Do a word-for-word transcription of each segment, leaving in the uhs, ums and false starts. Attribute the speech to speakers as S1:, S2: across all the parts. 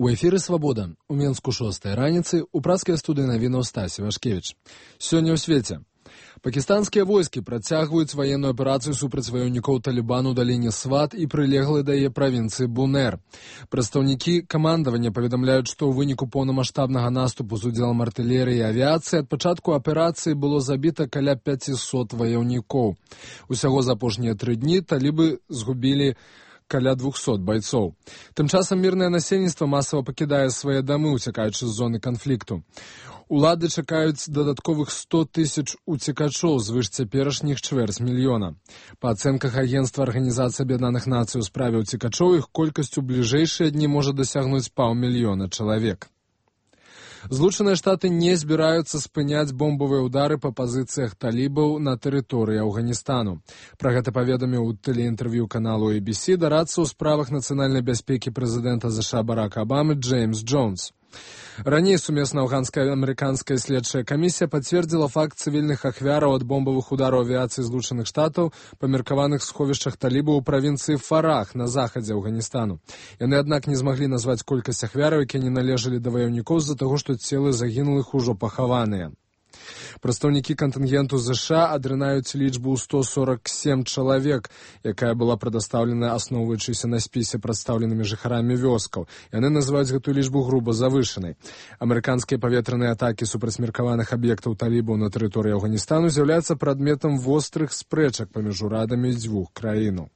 S1: У эфіры «Свабода». У Менску шостая раніцы, у праскай студыі навінаў Стасі Вашкевіч. Сёння ў свеце. Пакістанскія войскі працягваюць ваенную аперацыю супраць ваяўнікоў Талібану ў даліне Сват і прылеглай да яе правінцыі Бунер. Прадстаўнікі камандавання паведамляюць, што ў выніку поўнамаштабнага наступу з удзелам артылерыі і авіяцыі ад пачатку аперацыі было забіта каля пяцісот ваяўнікоў. Усяго за апошнія тры дні талібы згубілі каля двухсот байцоў. Тым часам мірнае насельніцтва масава пакідае свае дамы, уцякаючы з зоны канфлікту. Улады чакаюць дадатковых сто тысяч уцекачоў звыш цяперашніх чвэрць мільёна. Па ацэнках агенцтва Арганізацыі Аб'яднаных Нацый у справе уцекачоў, іх колькасць у бліжэйшыя дні можа дасягнуць паўмільёна чалавек. Злучаныя Штаты не збіраюцца спыняць бомбавыя ўдары па пазіцыях талібаў на тэрыторыі Афганістану. Пра гэта паведаміў у тэлеінтэрв'ю каналу эй би си дарадца ў справах нацыянальнай бяспекі прэзідэнта ЗША Барака Абамы Джеймс Джонс. Раней сумесна афганская амерыканская следчая камісія пацвердзіла факт цывільных ахвяраў ад бомбавых удараў авіяцыі Злучаных Штатаў па меркаваных сховішчах талібаў у правінцыі Фарах на захадзе Афганістану. Яны, аднак, не змаглі назваць колькасць ахвяраў, якія не належалі да ваяўнікоў з-за таго, што целы загінулых ужо пахаваныя. Прадстаўнікі кантынгенту ЗША адрынаюць лічбу ў сто сорок сем чалавек, якая была прадастаўлена асноўваючыся на спісе прадстаўленымі жыхарамі вёскаў. Яны называюць гэтую лічбу груба завышанай. Амерыканскія паветраныя атакі супраць меркаваных аб'ектаў талібаў на тэрыторыі Афганістану з'яўляюцца прадметам вострых спрэчак паміж урадамі дзвюх краінаў.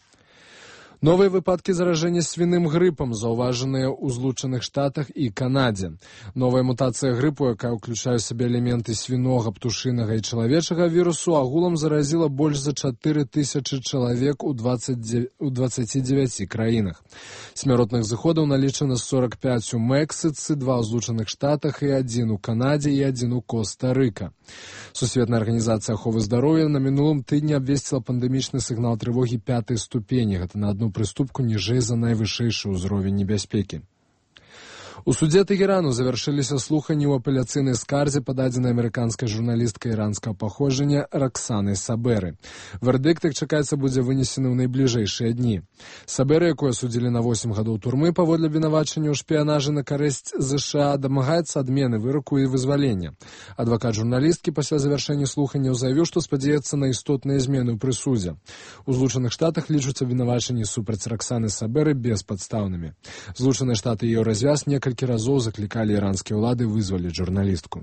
S1: Новыя выпадкі заражэння свіным грыпам заўважаныя ў Злучаных Штатах і Канадзе. Новая мутацыя грыпу, якая ўключае ў сабе элементы свінога, птушынага і чалавечага вірусу, агулам заразіла больш за чатыры тысячы чалавек у дваццаці дзевяці краінах. Смяротных зыходаў налічана сорок пяць у Мексіцы, два ў Злучаных Штатах і адзін у Канадзе і адзін у Коста-Рыка. Сусветная арганізацыя аховы здароўя на мінулым тыдні абвесціла пандэмічны сігнал трывогі пятай ступені. Гэта на адну прыступку ніжэй за найвышэйшы ўзровень небяспекі. У судзе Тэгерану завяршыліся слуханні ў апеляцыйнай скарзе, пададзенай амерыканскай журналісткай іранскага паходжання Роксанай Сабэры. Вердыкт, як чакаецца, будзе вынесены ў найбліжэйшыя дні. Сабэры, якую асудзілі на восем гадоў турмы паводле абвінавачання ў шпіянажы на карысць ЗША, дамагаецца адмены выраку і вызвалення. Адвакат журналісткі пасля завяршэння слуханняў заявіў, што спадзяецца на істотныя змены ў прысудзе. У Злучаных Штатах лічаць абвінавачанні супраць Роксаны Сабэры беспадстаўнымі. Злучаныя Штаты і Еўразвяз некалькі Некалькі разоў заклікалі іранскія ўлады вызваліць журналістку.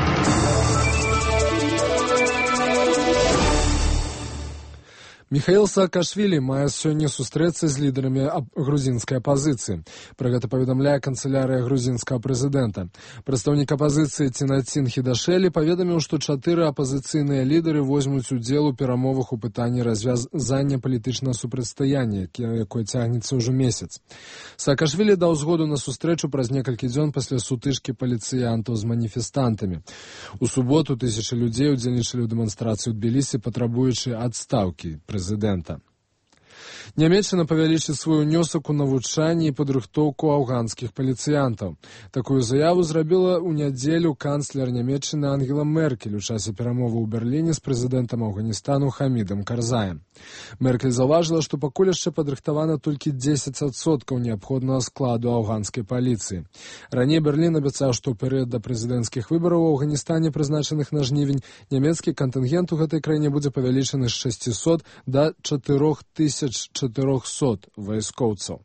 S1: Міхаіл Саакашвілі мае сёння сустрэцца з лідарамі грузінскай апазіцыі. Пра гэта паведамляе канцылярыя грузінскага прэзідэнта. Прадстаўнік апазіцыі Цінацін Хідашэлі паведаміў, што чатыры апазіцыйныя лідары возьмуць удзел у перамовах у пытанні развязання палітычнага супрацьстаяння, якое цягнецца ўжо месяц. Саакашвілі даў згоду на сустрэчу праз некалькі дзён пасля сутычкі паліцыянтаў з маніфестантамі. У суботу тысячы людзей удзельнічалі ў дэманстрацыі ў Тбілісі, патрабуючы адстаўкі прэзідэнта. Нямецчына павялічыць свой унёсак у навучанне і падрыхтоўку афганскіх паліцыянтаў. Такую заяву зрабіла ў нядзелю канцлер Нямецчыны Ангела Меркель у часе перамовы ў Берліне з прэзідэнтам Афганістану Хамідам Карзаем. Меркель заўважыла, што пакуль яшчэ падрыхтавана толькі дзесяць адсоткаў неабходнага складу афганскай паліцыі. Раней Берлін абяцаў, што ў перыяд да прэзідэнцкіх выбараў у Афганістане, прызначаных на жнівень, нямецкі кантынгент у гэтай краіне будзе павялічаны з шасцісот да чатырох тысяч чатырохсот вайскоўцаў.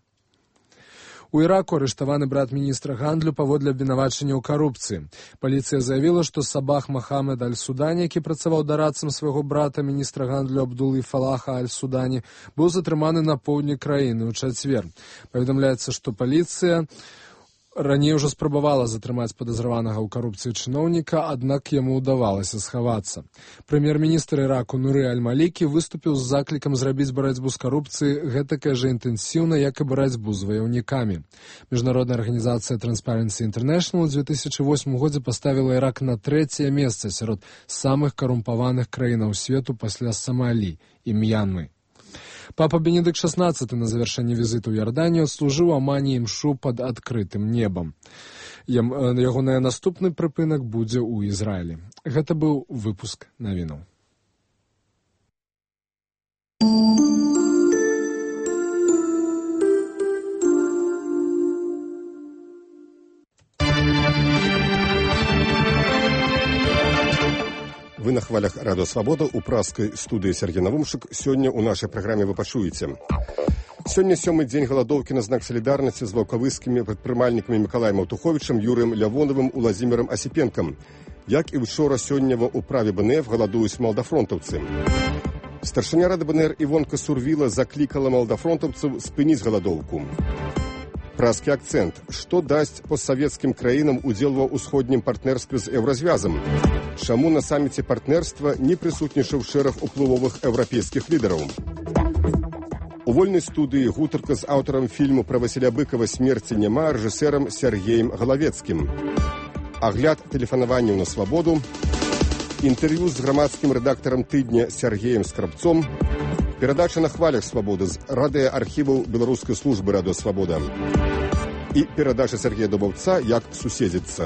S1: У Іраку арыштаваны брат міністра гандлю паводле абвінавачання ў карупцыі. Паліцыя заявіла, што Сабах Махамед Аль-Судані, які працаваў дарадцам свайго брата міністра гандлю Абдулы Фалаха Аль-Судані, быў затрыманы на поўдні краіны ў чацвер. Паведамляецца, што паліцыя раней ужо спрабавала затрымаць падазраванага ў карупцыі чыноўніка, аднак яму ўдавалася схавацца. Прэм'ер-міністр Іраку Нуры Аль-Малікі выступіў з заклікам зрабіць барацьбу з карупцыяй гэтакай жа інтэнсіўна, як і барацьбу з ваяўнікамі. Міжнародная арганізацыя Transparency International у дзве тысячы восьмым годзе паставіла Ірак на трэцяе месца сярод самых карумпаваных краінаў свету пасля Самалі і М'янмы. Папа Бенедыкт шаснаццаты на завяршэнні візіту ў Ярданію адслужыў амані імшу пад адкрытым небам. Ягоны наступны прыпынак будзе ў Ізраілі. Гэта быў выпуск навінаў.
S2: Вы на хвалях Радио Свобода у праскай студыі Сергей Навумшык. Сёння ў нашай праграме вы пачуеце. Сёння сёмы дзень галадоўкі на знак салідарнасці з ваўкавыскімі прадпрымальнікамі Мікалаем Аўтуховічам, Юрыем Лявонавым, Уладзімірам Асіпенкам. Як і учора сёння ва ўправе бэ эн эф галадуюць малдафронтаўцы. Старшыня рады бэ эн эр Івонка Сурвіла заклікала малдафронтаўцаў спыніць галадоўку. Праскі акцэнт. Што дасць постсавецкім краінам удзел ва ўсходнім партнерстве з еўразвязам? Чаму на саміце партнерства не прысутнічаў шэраг уплывовых еўрапейскіх лідараў? У вольнай студыі гутарка з аўтарам фільму пра Васіля Быкава «Смерці няма» рэжысэрам Сергеем Галавецкім. Агляд тэлефанаванняў на свабоду. Інтэрв'ю з грамадскім рэдактарам тыдня Сергеем Скрабцом. Перадача на хвалях свабоды з радыаархіваў беларускай службы Радыё Свабода. І перадача Сергея Дубаўца «Як суседзіцца».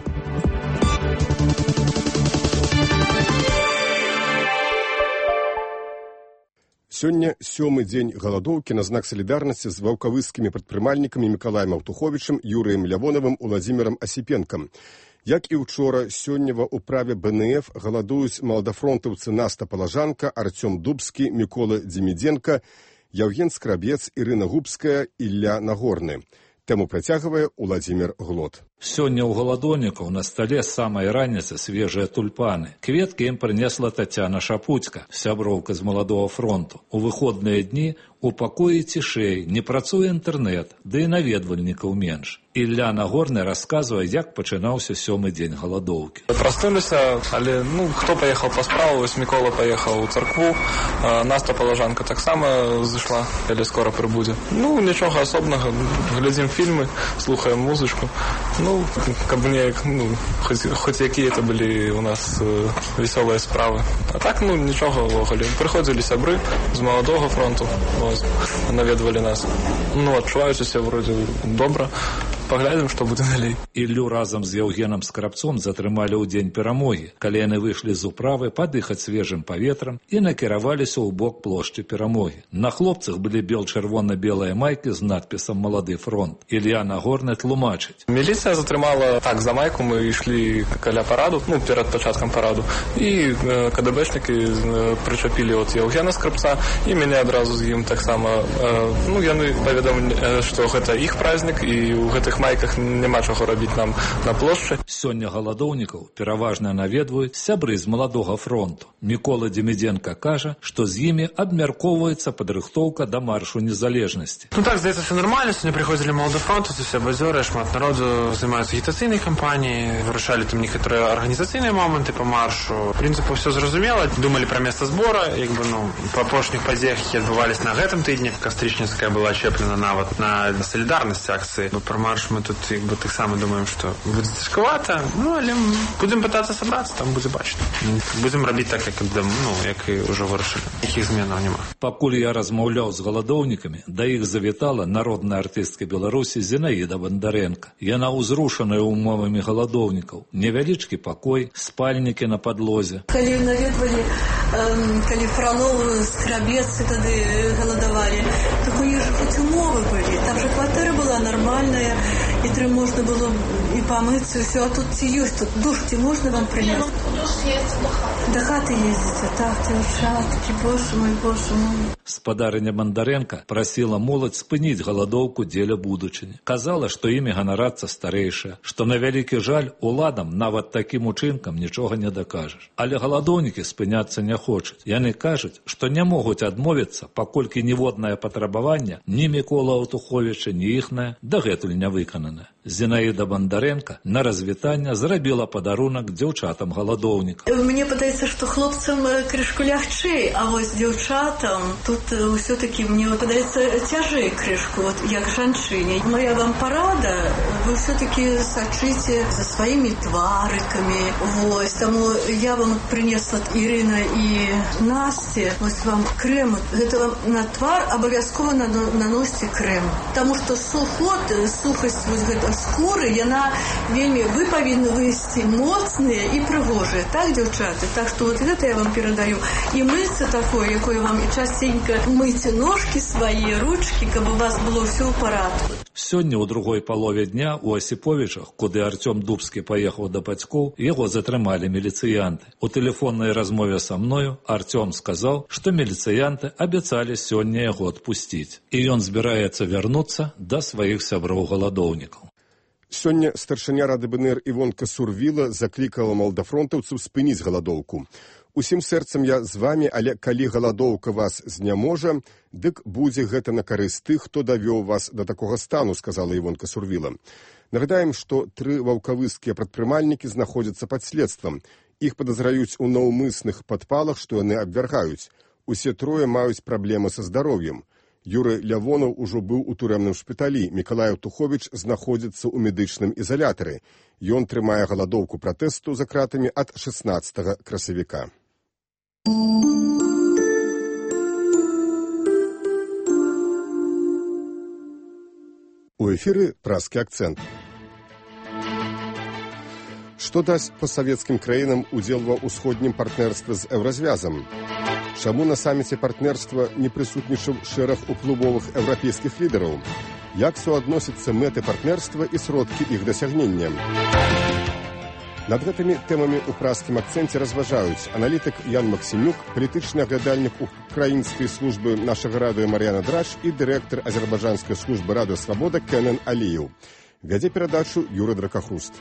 S2: Сёння сёмы дзень галадоўкі на знак салідарнасці з ваўкавыскімі прадпрымальнікамі Мікалаем Аўтуховічам, Юрыем Лявонавым, Уладзімірам Асіпенкам. Як і учора, сёння ва ўправе бэ эн эф галадуюць малдафронтаўцы Наста Палажанка, Арцём Дубскі, Мікола Дзімідзенка, Яўген Скрабец, Ірына Губская, Ілля Нагорны. Тэму працягвае Уладзімір Глот.
S3: Сёння ў галадоўнікаў на стале з самай раніцы свежыя тульпаны. Кветкі ім прынесла Тацяна Шапуцька, сяброўка з маладога фронту. У выходныя дні у пакоі цішэй, не працуе інтэрнэт, ды і наведвальнікаў менш. Ілля Нагорны расказвае, як пачынаўся сёмы дзень галадоўкі.
S4: Праснуліся, але ну, хто паехаў па справу, вось Мікола паехаў у царкву, Наста Палажанка таксама зышла, але скора прыбудзе. Ну, нічога асобнага, глядзім фільмы, слухаем музычку. Ну, каб неяк, ну, хоць, хоць якія это былі у нас э, весёлыя справы. А так, ну, нічога ўвогуле. Прыходзілі сябры з маладога фронту, ось, наведвалі нас. Ну, адчуваюся себя вроде добра. Паглядзім, што будзе далей.
S3: Іллю разам з Яўгенам Скрабцом затрымалі ў дзень перамогі, калі яны выйшлі з управы падыхаць свежым паветрам і накіраваліся ў бок плошчы перамогі. На хлопцах былі бел-чырвона-белыя майкі з надпісам «Малады фронт». Ілля Нагорны тлумачыць.
S4: Міліцыя затрымала так за майку, мы ішлі каля параду, ну, перад пачаткам параду, і э, КДБшнікі э, прычапілі от Яўгена Скрабца, і мяне адразу з ім таксама, э, ну, яны паведамілі, э, што гэта іх празднік, і ў гэтых майках няма чаго рабіць нам на плошчы.
S3: Сёння галадоўнікаў пераважна наведваюць сябры з маладога фронту. Мікола Дзімідзенка кажа, што з імі абмяркоўваецца падрыхтоўка да маршу незалежнасці.
S5: Ну так, здаецца, все нормально. Сёння прыходзілі малады фронт, усе базёры, шмат народу займаюцца агітацыйнай кампаніяй, вырашалі там некаторыя арганізацыйныя моманты па маршу. В прынцыпе, ўсё зразумела, думалі пра месца збора, як бы, ну, па апошніх падзеях, які адбываліся на гэтым тыдні. Кастрычніцкая была чэплена нават на салідарнасць акцыі. Пра марш мы тут як бы таксама думаем, што будзе цяжкавата, ну, але будзем пытацца сабрацца, там будзе бачыць. Будзем рабіць так, як, ну, як і ўжо вырашылі. Якіх зменаў няма.
S3: Пакуль я размаўляў з галадоўнікамі, да іх завітала народная артыстка Беларусі Зінаіда Бандарэнка. Яна ўзрушаная умовамі галадоўнікаў. Невялічкі пакой, спальнікі на падлозе.
S6: Калі наведвалі, эм, калі Фролов, Скрабец тады галадавалі, так у іх хоць умовы былі. Там жа кватэра была нормальная, і тры можна было і памыцца, і все. А тут ці ёсць, тут душ ці можна вам прыняць? Да хаты ездзіце, так, дзяўчаткі, боже мой, боже мой.
S3: Спадарыня Бандарэнка прасіла моладзь спыніць галадоўку дзеля будучыні. Казала, што імі ганарацца старэйшыя, што на вялікі жаль уладам нават такім учынкам нічога не дакажаш. Але галадоўнікі спыняцца не хочуць. Яны кажуць, што не могуць адмовіцца, паколькі ніводнае патрабаванне ні Мікола Аўтуховіча, ні іхнае дагэтуль не выканана. Зінаіда Бандарэнка на развітанне зрабіла падарунак дзяўчатам галадоўнікаў.
S6: Мне падаецца, што хлопцам крышку лягчэй, а вось дзяўчатам тут ўсё-такі, мне падаецца, цяжэй крышку, вот, як жанчыне. Моя вам парада, вы ўсё-такі сачыце за сваімі тварыкамі. Вось, таму я вам прынесла, Ірына і Насце, вось вам крэм. Гэта вам на твар абавязкова наносьце крэм. Таму што сухот, сухасць вось гэта скуры, яна вельмі, вы павінны выйсці моцныя і прыгожыя, так, дзяўчаты? Так што вот гэта я вам перадаю. І мыцца такое, якое вам і частенька мыйце ножкі свае, ручкі, каб у вас было ўсё ў парадку.
S3: Сёння ў другой палове дня ў Асіповічах, куды Артём Дубскі паехаў да бацькоў, яго затрымалі міліцыянты. У тэлефоннай размове са мною Артём сказаў, што міліцыянты абяцалі сёння яго адпусціць, і ён збіраецца вярнуцца да сваіх сяброў-галадоўнікаў.
S2: Сёння старшыня Рады БНР Івонка Сурвіла заклікала малдафронтаўцаў спыніць галадоўку. Усім сэрцам я з вамі, але калі галадоўка вас зняможа, дык будзе гэта на карысць тых, хто давёў вас да такога стану, сказала Івонка Сурвіла. Нагадаем, што тры ваўкавыскія прадпрымальнікі знаходзяцца пад следствам. Іх падазраюць у наўмысных падпалах, што яны абвяргаюць. Усе трое маюць праблемы са здароўем. Юрый Лявонаў ужо быў у турэмным шпіталі. Мікалай Туховіч знаходзіцца ў медычным ізалятары. Ён трымае галадоўку пратэсту за кратамі ад шаснаццатага красавіка. У эфіры празкі акцэнт. Што дасць пасавецкім краінам удзел ва ўсходнім партнерстве з еўразвязам? Чаму на саміце партнерства не прысутнічаў шэраг уплывовых еўрапейскіх лідараў? Як суадносяцца мэты партнерства і сродкі іх дасягнення? Над гэтымі тэмамі ў празкім акцэнце разважаюць аналітык Ян Максімюк, палітычны аглядальнік украінскай службы нашага радыё Мар'яна Драч і дырэктар азербайджанскай службы радыё Свабода Кенен Аліеў. Вядзе перадачу Юры Дракахруст.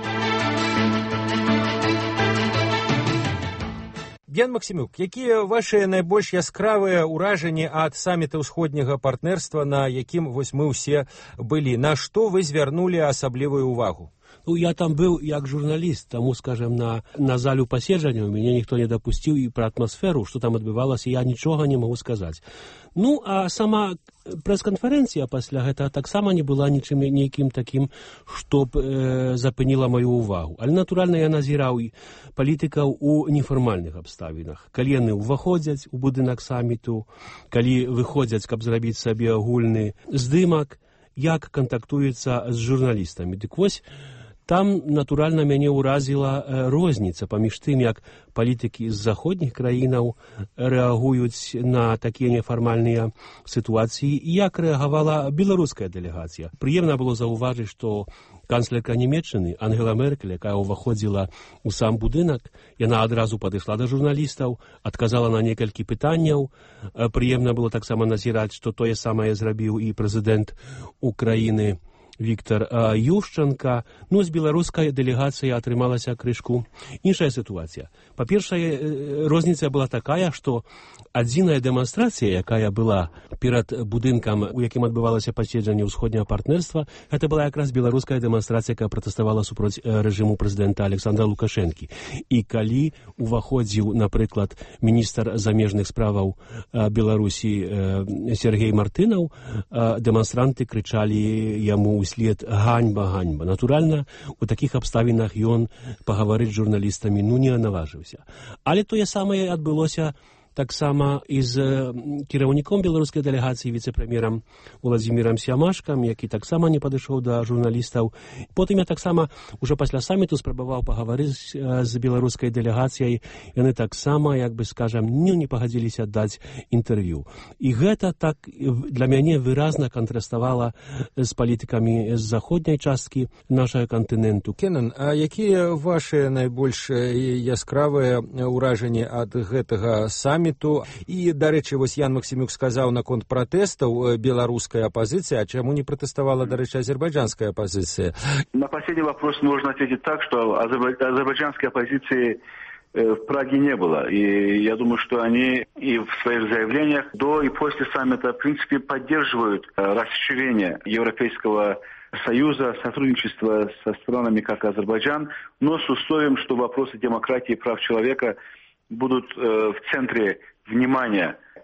S7: Ян Максімюк, якія вашыя найбольш яскравыя ўражанні ад саміта ўсходняга партнерства, на якім вось мы ўсе былі? На што вы звярнулі асаблівую ўвагу?
S8: Ну, я там был як журналіст, таму, скажем, на, на залю паседжанняў мяне ніхто не дапусціў, і пра атмасферу, што там адбывалася, я нічога не магу сказаць. Ну, а сама прэс-канферэнцыя пасля гэтага таксама не была нічым нейкім такім, што б э, запыніла маю ўвагу. Але, натуральна, я назіраў палітыкаў у нефармальных абставінах. Калі яны ўваходзяць у будынак саміту, калі выходзяць, каб зрабіць сабе агульны здымак, як кантактуецца з журналістамі. Дык вось, там, натуральна, мяне ўразіла розніца паміж тым, як палітыкі з заходніх краінаў рэагуюць на такія нефармальныя сітуацыі, і як рэагавала беларуская дэлегацыя. Прыемна было заўважыць, што канцлерка Нямецчыны Ангела Меркель, якая ўваходзіла ў сам будынак, яна адразу падышла да журналістаў, адказала на некалькі пытанняў. Прыемна было таксама назіраць, што тое самае зрабіў і прэзідэнт Украіны Віктор Ющенка. Ну, з беларускай дэлегацыяй атрымалася крышку іншая сітуацыя. Па-першае, розніца была такая, што адзіная дэманстрацыя, якая была перад будынкам, у якім адбывалася паседжанне ўсходняга партнерства, гэта была якраз беларуская дэманстрацыя, якая пратэставала супроць рэжыму прэзідэнта Александра Лукашэнкі. І калі уваходзіў, напрыклад, міністр замежных справаў Беларусі Сергей Мартынаў, дэманстранты крычалі яму след ганьба, ганьба. Натуральна, у такіх абставінах ён пагаварыць з журналістамі ну не наважыўся. Але тое самае адбылося таксама і з кіраўніком беларускай дэлегацыі, віцэ-прэм'ерам Владзімірам Сямашкам, які таксама не падышоў да журналістаў. Потым я таксама ўжо пасля саміту спрабаваў пагаварыць з беларускай дэлегацыяй. Яны таксама, як бы скажам, не, не пагадзіліся даць інтэрв'ю. І гэта так для мяне выразна кантраставала з палітыкамі з заходняй часткі нашага кантыненту.
S7: Кенен, а якія вашыя найбольш яскравыя ўражанні ад гэтага саміту? І, дарэчы, вось Ян Максімюк сказаў наконт пратэстаў беларускай апозиции, а чему не протестовала, дарэчы, азербайджанская оппозиция?
S9: На последний вопрос можно ответить так, что азербайджанской оппозиции в Праге не было. И я думаю, что они и в своих заявлениях до и после саммита, в принципе, поддерживают расширение Европейского Союза, сотрудничество со странами, как Азербайджан, но с условием, что вопросы демократии и прав человека будут э, в центре внимания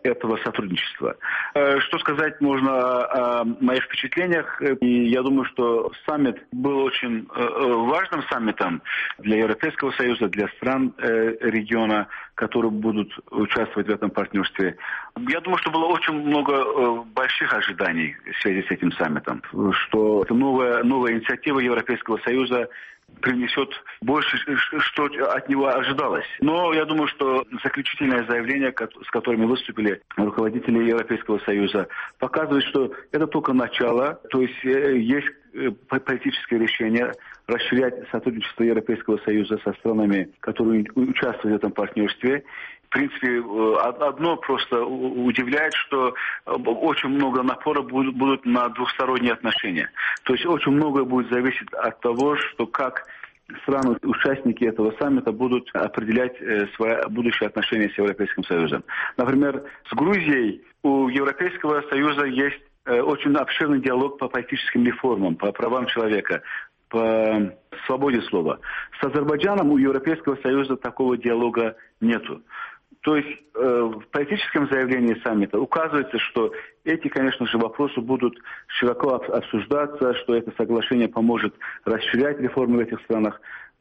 S9: этого сотрудничества. Что сказать можно о моих впечатлениях? И я думаю, что саммит был очень важным саммитом для Европейского Союза, для стран региона, которые будут участвовать в этом партнерстве. Я думаю, что было очень много больших ожиданий в связи с этим саммитом, что это новая, новая инициатива Европейского Союза принесет больше, что от него ожидалось. Но я думаю, что заключительное заявление, с которыми выступили руководители Европейского Союза, показывает, что это только начало, то есть есть политическое решение расширять сотрудничество Европейского Союза со странами, которые участвуют в этом партнерстве. В принципе, одно просто удивляет, что очень много напора будут, будут на двухсторонние отношения. То есть очень многое будет зависеть от того, что как страны-участники этого саммита будут определять свои будущие отношения с Европейским Союзом. Например, с Грузией у Европейского Союза есть очень обширный диалог по политическим реформам, по правам человека, по свободе слова. С Азербайджаном у Европейского Союза такого диалога нету. То есть э, в политическом заявлении саммита указывается, что эти, конечно же, вопросы будут широко обсуждаться, что это соглашение поможет расширять реформы в этих странах.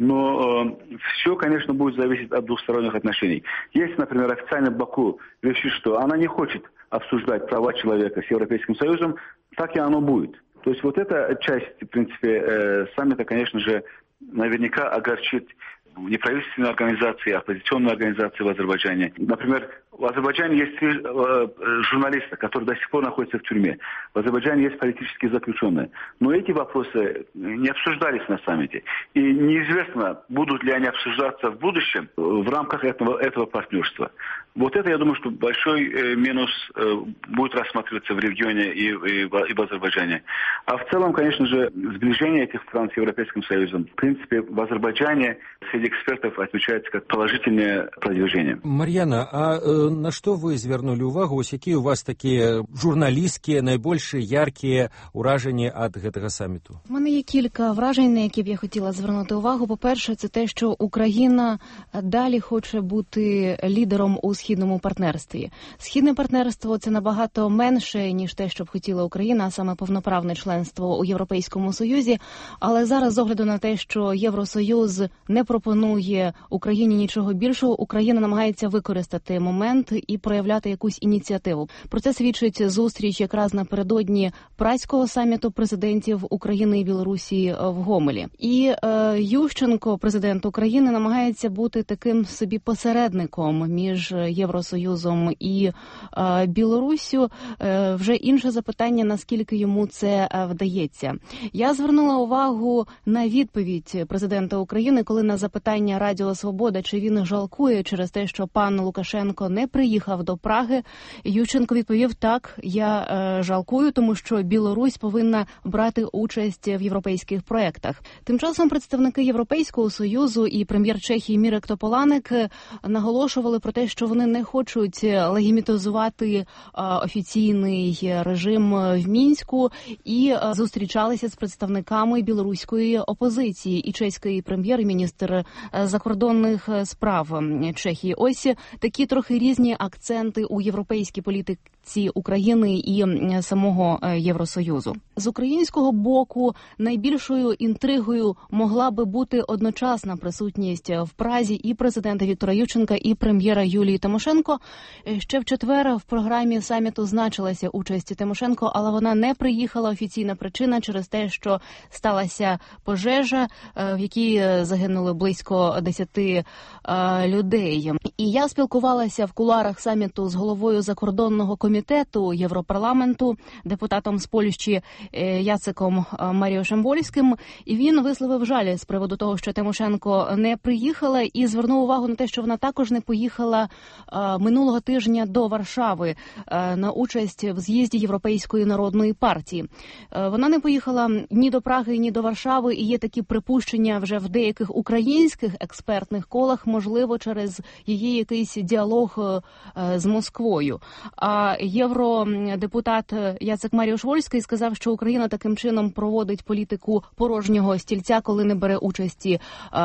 S9: Но э, все, конечно, будет зависеть от двухсторонних отношений. Если, например, официально Баку решит, что она не хочет обсуждать права человека с Европейским Союзом, так и оно будет. То есть вот эта часть, в принципе, э, саммита, конечно же, наверняка огорчит неправительственные организации, оппозиционные организации в Азербайджане. Например, в Азербайджане есть три э, журналиста, которые до сих пор находятся в тюрьме. В Азербайджане есть политические заключенные. Но эти вопросы не обсуждались на саммите. И неизвестно, будут ли они обсуждаться в будущем в рамках этого, этого партнерства. Вот это, я думаю, что большой э, минус э, будет рассматриваться в регионе и, и, и в Азербайджане. А в целом, конечно же, сближение этих стран с Европейским Союзом, в принципе, в Азербайджане среди экспертов отмечается как положительное продвижение.
S7: Мар'яна, а э, на што вы звярнулі ўвагу, ось якія у вас такія журналісцкія найбольш яркія ўражанні ад гэтага саміту?
S10: У мене є кілька вражень, на які б я хотіла звернути увагу. По-перше, це те, що Україна далі хоче бути лідером у східному партнерстві. Східне партнерство – це набагато менше, ніж те, що б хотіла Україна, а саме повноправне членство у Європейському Союзі. Але зараз, з огляду на те, що Євросоюз не пропонує Україні нічого більшого, Україна намагається використати момент і проявляти якусь ініціативу. Про це свідчить зустріч якраз напередодні Празького саміту президентів України і Білорусі в Гомелі. І е, Ющенко, президент України, намагається бути таким собі посередником між Євросоюзом і е, Білоруссю. Е, вже інше запитання, наскільки йому це е, вдається. Я звернула увагу на відповідь президента України, коли на запитання Радіо Свобода, чи він жалкує через те, що пан Лукашенко не приїхав до Праги, Ющенко відповів: так, я е, жалкую, тому що Білорусь повинна брати участь в європейських проєктах. Тим часом представники Європейського Союзу і прем'єр Чехії Мірек Тополанек наголошували про те, що вони не хочуть легімітизувати е, офіційний режим в Мінську, і е, зустрічалися з представниками білоруської опозиції. І чеський прем'єр-міністр закордонних справ Чехії. Ось такі трохи різні акценти у європейській політиці України і самого Євросоюзу. З українського боку найбільшою інтригою могла би бути одночасна присутність в Празі і президента Віктора Ющенка, і прем'єра Юлії Тимошенко. Ще в четвер в програмі саміту значилася участь Тимошенко, але вона не приїхала. Офіційна причина через те, що сталася пожежа, в якій загинули близько десяти людей. І я спілкувалася в кулуарах саміту з головою закордонного комітету Європарламенту, депутатом з Польщі Яцеком Маріошем-Вольським, і він висловив жаль з приводу того, що Тимошенко не приїхала, і звернув увагу на те, що вона також не поїхала минулого тижня до Варшави на участь в з'їзді Європейської народної партії. Вона не поїхала ні до Праги, ні до Варшави, і є такі припущення вже в деяких українських експертних колах, можливо, через її якийсь діалог з Москвою. А євродепутат Яцек Маріуш-Вольський сказав, що Україна таким чином проводить політику порожнього стільця, коли не бере участі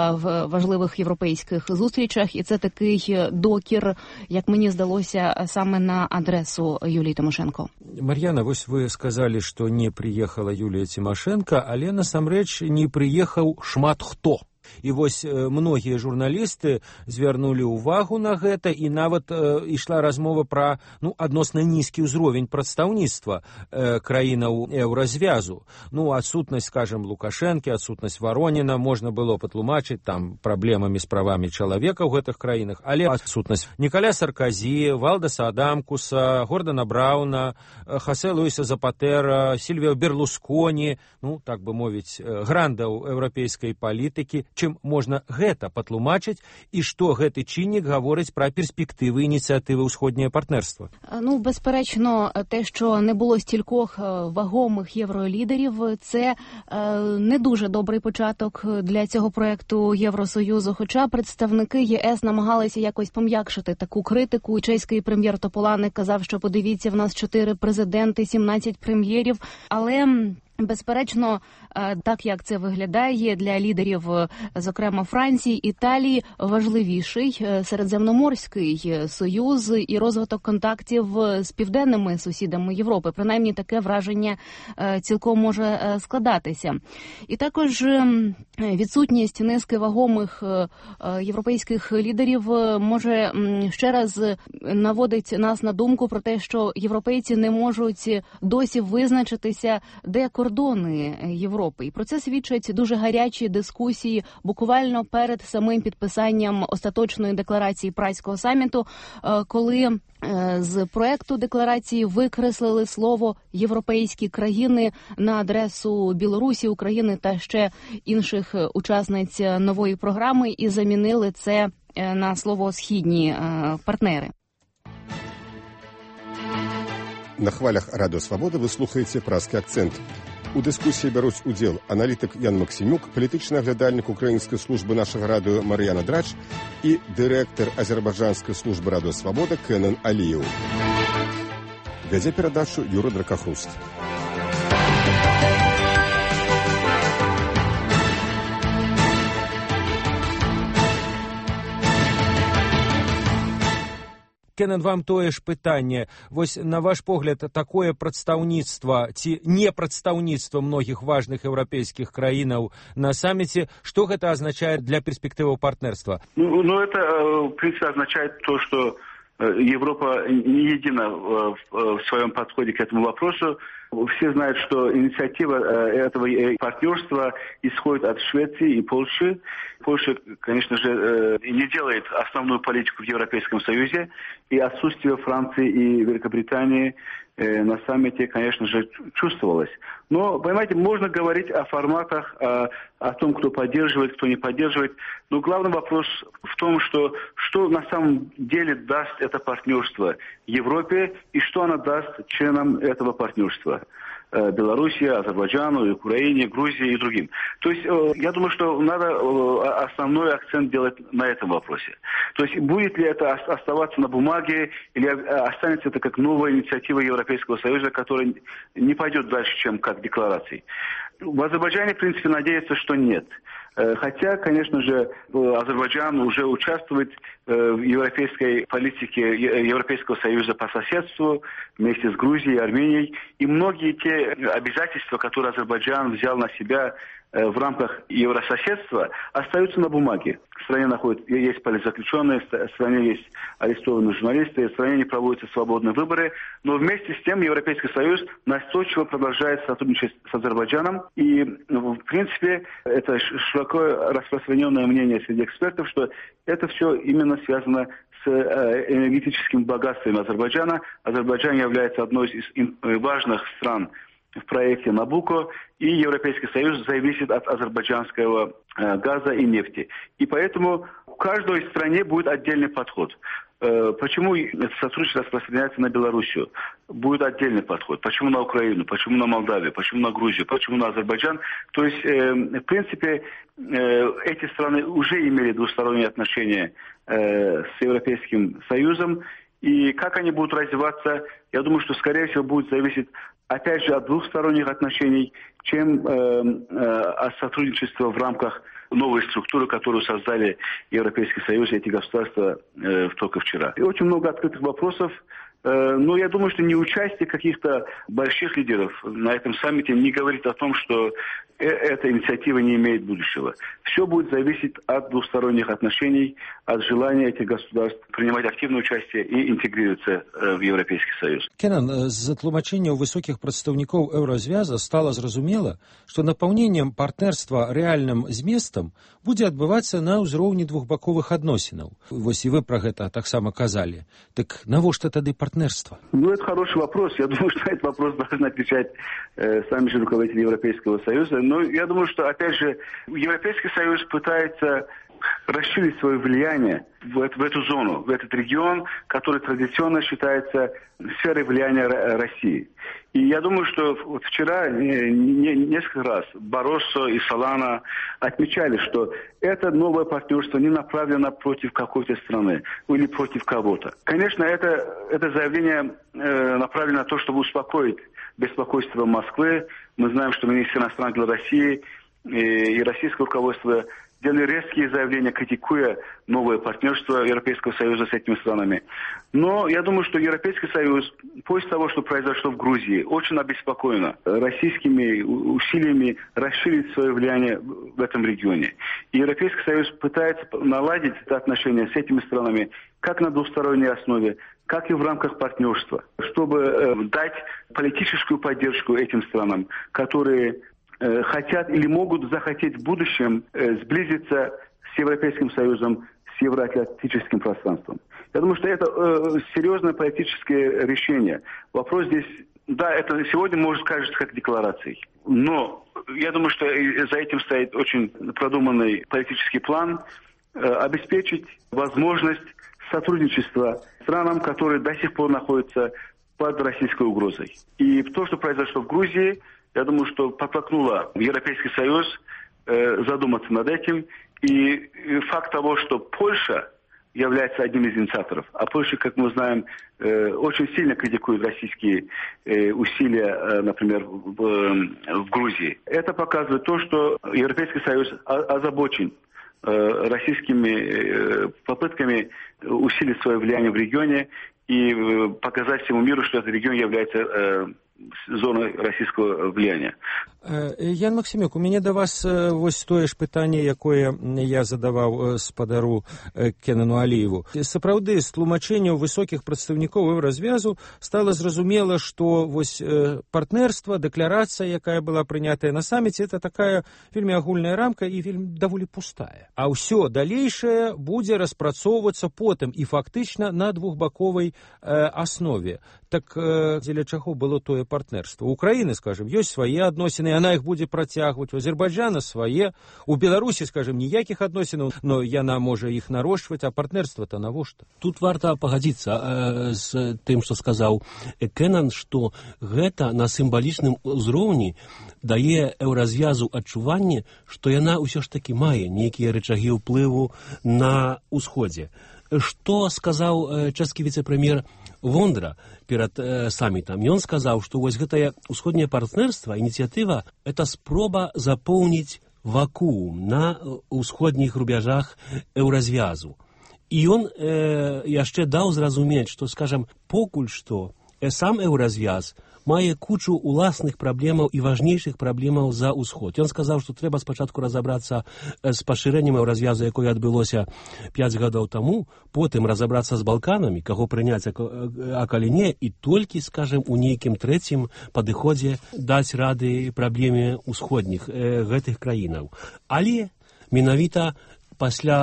S10: в важливих європейських зустрічах. І це такий докір, як мені здалося, саме на адресу Юлії Тимошенко.
S7: Мар'яна, ось ви сказали, що не приїхала Юлія Тимошенко, але насамрэч не приїхав шмат хто. І вось многія журналісты звярнулі ўвагу на гэта, і нават э, ішла размова пра ну, адносна нізкі ўзровень прадстаўніцтва э, краінаў еўразвязу. Ну, адсутнасць, скажем, Лукашэнкі, адсутнасць Вароніна можна было патлумачыць там праблемамі з правамі чалавека ў гэтых краінах, але адсутнасць Нікаля Саркозі, Валдаса Адамкуса, Гордана Брауна, Хосе Луіса Запатера, Сільвіо Берлусконі, ну, так бы мовіць, грандаў еўрапейскай палітыкі, чым можна гэта патлумачыць і што гэты чыннік гаворыць пра перспектывы ініцыятывы ўсходняе партнерства?
S10: Ну, безперечно, те, що не було стількох вагомих євролідерів, це не дуже добрий початок для цього проєкту Євросоюзу, хоча представники ЄС намагалися якось пом'якшити таку критику. Чеський прем'єр Тополаник казав, що подивіться, в нас чотири президенти, сімнадцять прем'єрів, але... Безперечно, так як це виглядає для лідерів, зокрема Франції, Італії, важливіший Середземноморський союз і розвиток контактів з південними сусідами Європи. Принаймні таке враження цілком може складатися. І також відсутність низки вагомих європейських лідерів може ще раз наводить нас на думку про те, що європейці не можуть досі визначитися, де кордони Європи. І про це свідчать дуже гарячі дискусії буквально перед самим підписанням остаточної декларації Празького саміту, коли з проекту декларації викреслили слово «європейські країни» на адресу Білорусі, України та ще інших учасниць нової програми і замінили це на слово «східні партнери».
S2: На хвалях Радіо Свобода ви слухаєте «Празкі акцент». У дискусії бяруць удзел аналітык Ян Максімюк, палітычны аглядальнік украінскай службы нашага радыё Мар'яна Драч і дырэктар азербайджанскай службы Радіо Свобода Кенан Аліеў. Вядзе перадачу Юра Дракахруст.
S7: Кенан, вам тое ж пытанне. Вось, на ваш погляд, такое прадстаўніцтва ці не прадстаўніцтва многіх важных еўрапейскіх краінаў на саммите, что гэта означае для перспектывы партнерства?
S9: Ну, ну это, в принципе, означает то, что Европа не едина в своем подходе к этому вопросу. Все знают, что инициатива этого партнерства исходит от Швеции и Польши. Польша, конечно же, не делает основную политику в Европейском Союзе, и отсутствие Франции и Великобритании на саммите, конечно же, чувствовалось. Но, понимаете, можно говорить о форматах, о, о том, кто поддерживает, кто не поддерживает. Но главный вопрос в том, что, что на самом деле даст это партнерство Европе и что оно даст членам этого партнерства. Белоруссии, Азербайджану, Украине, Грузии и другим. То есть я думаю, что надо основной акцент делать на этом вопросе. То есть будет ли это оставаться на бумаге или останется это как новая инициатива Европейского Союза, которая не пойдет дальше, чем как декларации. В Азербайджане, в принципе, надеется, что нет. Хотя, конечно же, Азербайджан уже участвует в европейской политике Европейского Союза по соседству вместе с Грузией и Арменией. И многие те обязательства, которые Азербайджан взял на себя в рамках еврососедства, остаются на бумаге. В стране находят, есть политзаключенные, в стране есть арестованные журналисты, в стране не проводятся свободные выборы. Но вместе с тем Европейский Союз настойчиво продолжает сотрудничать с Азербайджаном. И, в принципе, это широко распространенное мнение среди экспертов, что это все именно связано с энергетическим богатством Азербайджана. Азербайджан является одной из важных стран в проекте «Набуко», и Европейский Союз зависит от азербайджанского э, газа и нефти. И поэтому в каждой стране будет отдельный подход. Э, почему это сотрудничество распространяется на Белоруссию? Будет отдельный подход. Почему на Украину? Почему на Молдавию? Почему на Грузию? Почему на Азербайджан? То есть, э, в принципе, э, эти страны уже имели двусторонние отношения э, с Европейским Союзом. И как они будут развиваться, я думаю, что, скорее всего, будет зависеть, опять же, от двухсторонних отношений, чем э, э, от сотрудничества в рамках новой структуры, которую создали Европейский Союз и эти государства э, только вчера. И очень много открытых вопросов. Но я думаю, что неучастие каких-то больших лидеров на этом саммите не говорит о том, что эта инициатива не имеет будущего. Все будет зависеть от двусторонних отношений, от желания этих государств принимать активное участие и интегрироваться в Европейский Союз.
S7: Кенан, з тлумачэнняў высокіх прадстаўнікоў еўразвяза стала зразумела, што напаўненнем партнерства рэальным зместам будзе адбывацца на ўзроўні двухбаковых адносінаў. Вось і вы пра гэта таксама казалі. Так навошта тады партнерство?
S9: Ну, это хороший вопрос. Я думаю, что этот вопрос должны отвечать э, сами же руководители Европейского Союза. Но я думаю, что, опять же, Европейский Союз пытается расширить свое влияние в, в эту зону, в этот регион, который традиционно считается сферой влияния России. И я думаю, что вот вчера не, не, несколько раз Барроссо и Солана отмечали, что это новое партнерство не направлено против какой-то страны или против кого-то. Конечно, это, это заявление э, направлено на то, чтобы успокоить беспокойство Москвы. Мы знаем, что министр иностранных дел России и, и российское руководство делали резкие заявления, критикуя новое партнерство Европейского Союза с этими странами. Но я думаю, что Европейский Союз, после того, что произошло в Грузии, очень обеспокоен российскими усилиями расширить свое влияние в этом регионе. И Европейский Союз пытается наладить это отношения с этими странами как на двусторонней основе, как и в рамках партнерства, чтобы э, дать политическую поддержку этим странам, которые хотят или могут захотеть в будущем э, сблизиться с Европейским Союзом, с евроатлантическим пространством. Я думаю, что это э, серьезное политическое решение. Вопрос здесь, да, это сегодня может кажется как декларацией, но я думаю, что за этим стоит очень продуманный политический план э, обеспечить возможность сотрудничества странам, которые до сих пор находятся под российской угрозой. И то, что произошло в Грузии, я думаю, что подтолкнуло Европейский Союз э, задуматься над этим. И, и факт того, что Польша является одним из инициаторов, а Польша, как мы знаем, э, очень сильно критикует российские э, усилия, э, например, в, э, в Грузии. Это показывает то, что Европейский Союз озабочен э, российскими э, попытками усилить свое влияние в регионе и э, показать всему миру, что этот регион является э, зоной российского влияния.
S7: Ян Максимюк, у мяне да вас вось тое ж пытанне, якое я задаваў спадару Кенану Аліеву. Сапраўды, з тлумачэнняў высокіх прадстаўнікоў еўразвязу стала зразумела, што вось партнерства, дэкларацыя, якая была прынятая на саміце, это такая вельмі агульная рамка і вельмі даволі пустая. А ўсё далейшае будзе распрацоўвацца потым і фактычна на двухбаковай аснове. Так дзеля чаго было тое партнерство? У Украіны, скажем, ёсць свае адносіны, яна іх будзе працягваць, у Азербайджана свае, у Беларусі, скажем, ніякіх адносінаў, но яна можа іх нарошчваць, а партнерства-то навошта?
S8: Тут варта пагадзіцца э, з тым, што сказаў Кенан, што гэта на сімвалічным узроўні дае еўразвязу адчуванне, што яна ўсё ж такі мае нейкія рычагі ўплыву на ўсходзе. Што сказаў чэшскі віцэ-прэм'ер Вондра перад э, самітам? Ён сказаў, што вось гэтае ўсходняе партнерства, ініцыятыва, это спроба запоўніць вакуум на ўсходніх рубяжах еўразвязу. І ён э, яшчэ даў зразумець, што, скажам, покуль што э, сам еўразвяз мае кучу уласных праблемаў і важнейшых праблемаў за ўсход. Ён сказаў, што трэба спачатку разабрацца з пашырэннем еўразвязу, якое адбылося пяць гадоў таму, потым разабрацца з Балканамі, каго прыняць, а калі не, і толькі, скажем, у нейкім трэцім падыходзе даць рады праблеме ўсходніх э, гэтых краінаў. Але менавіта пасля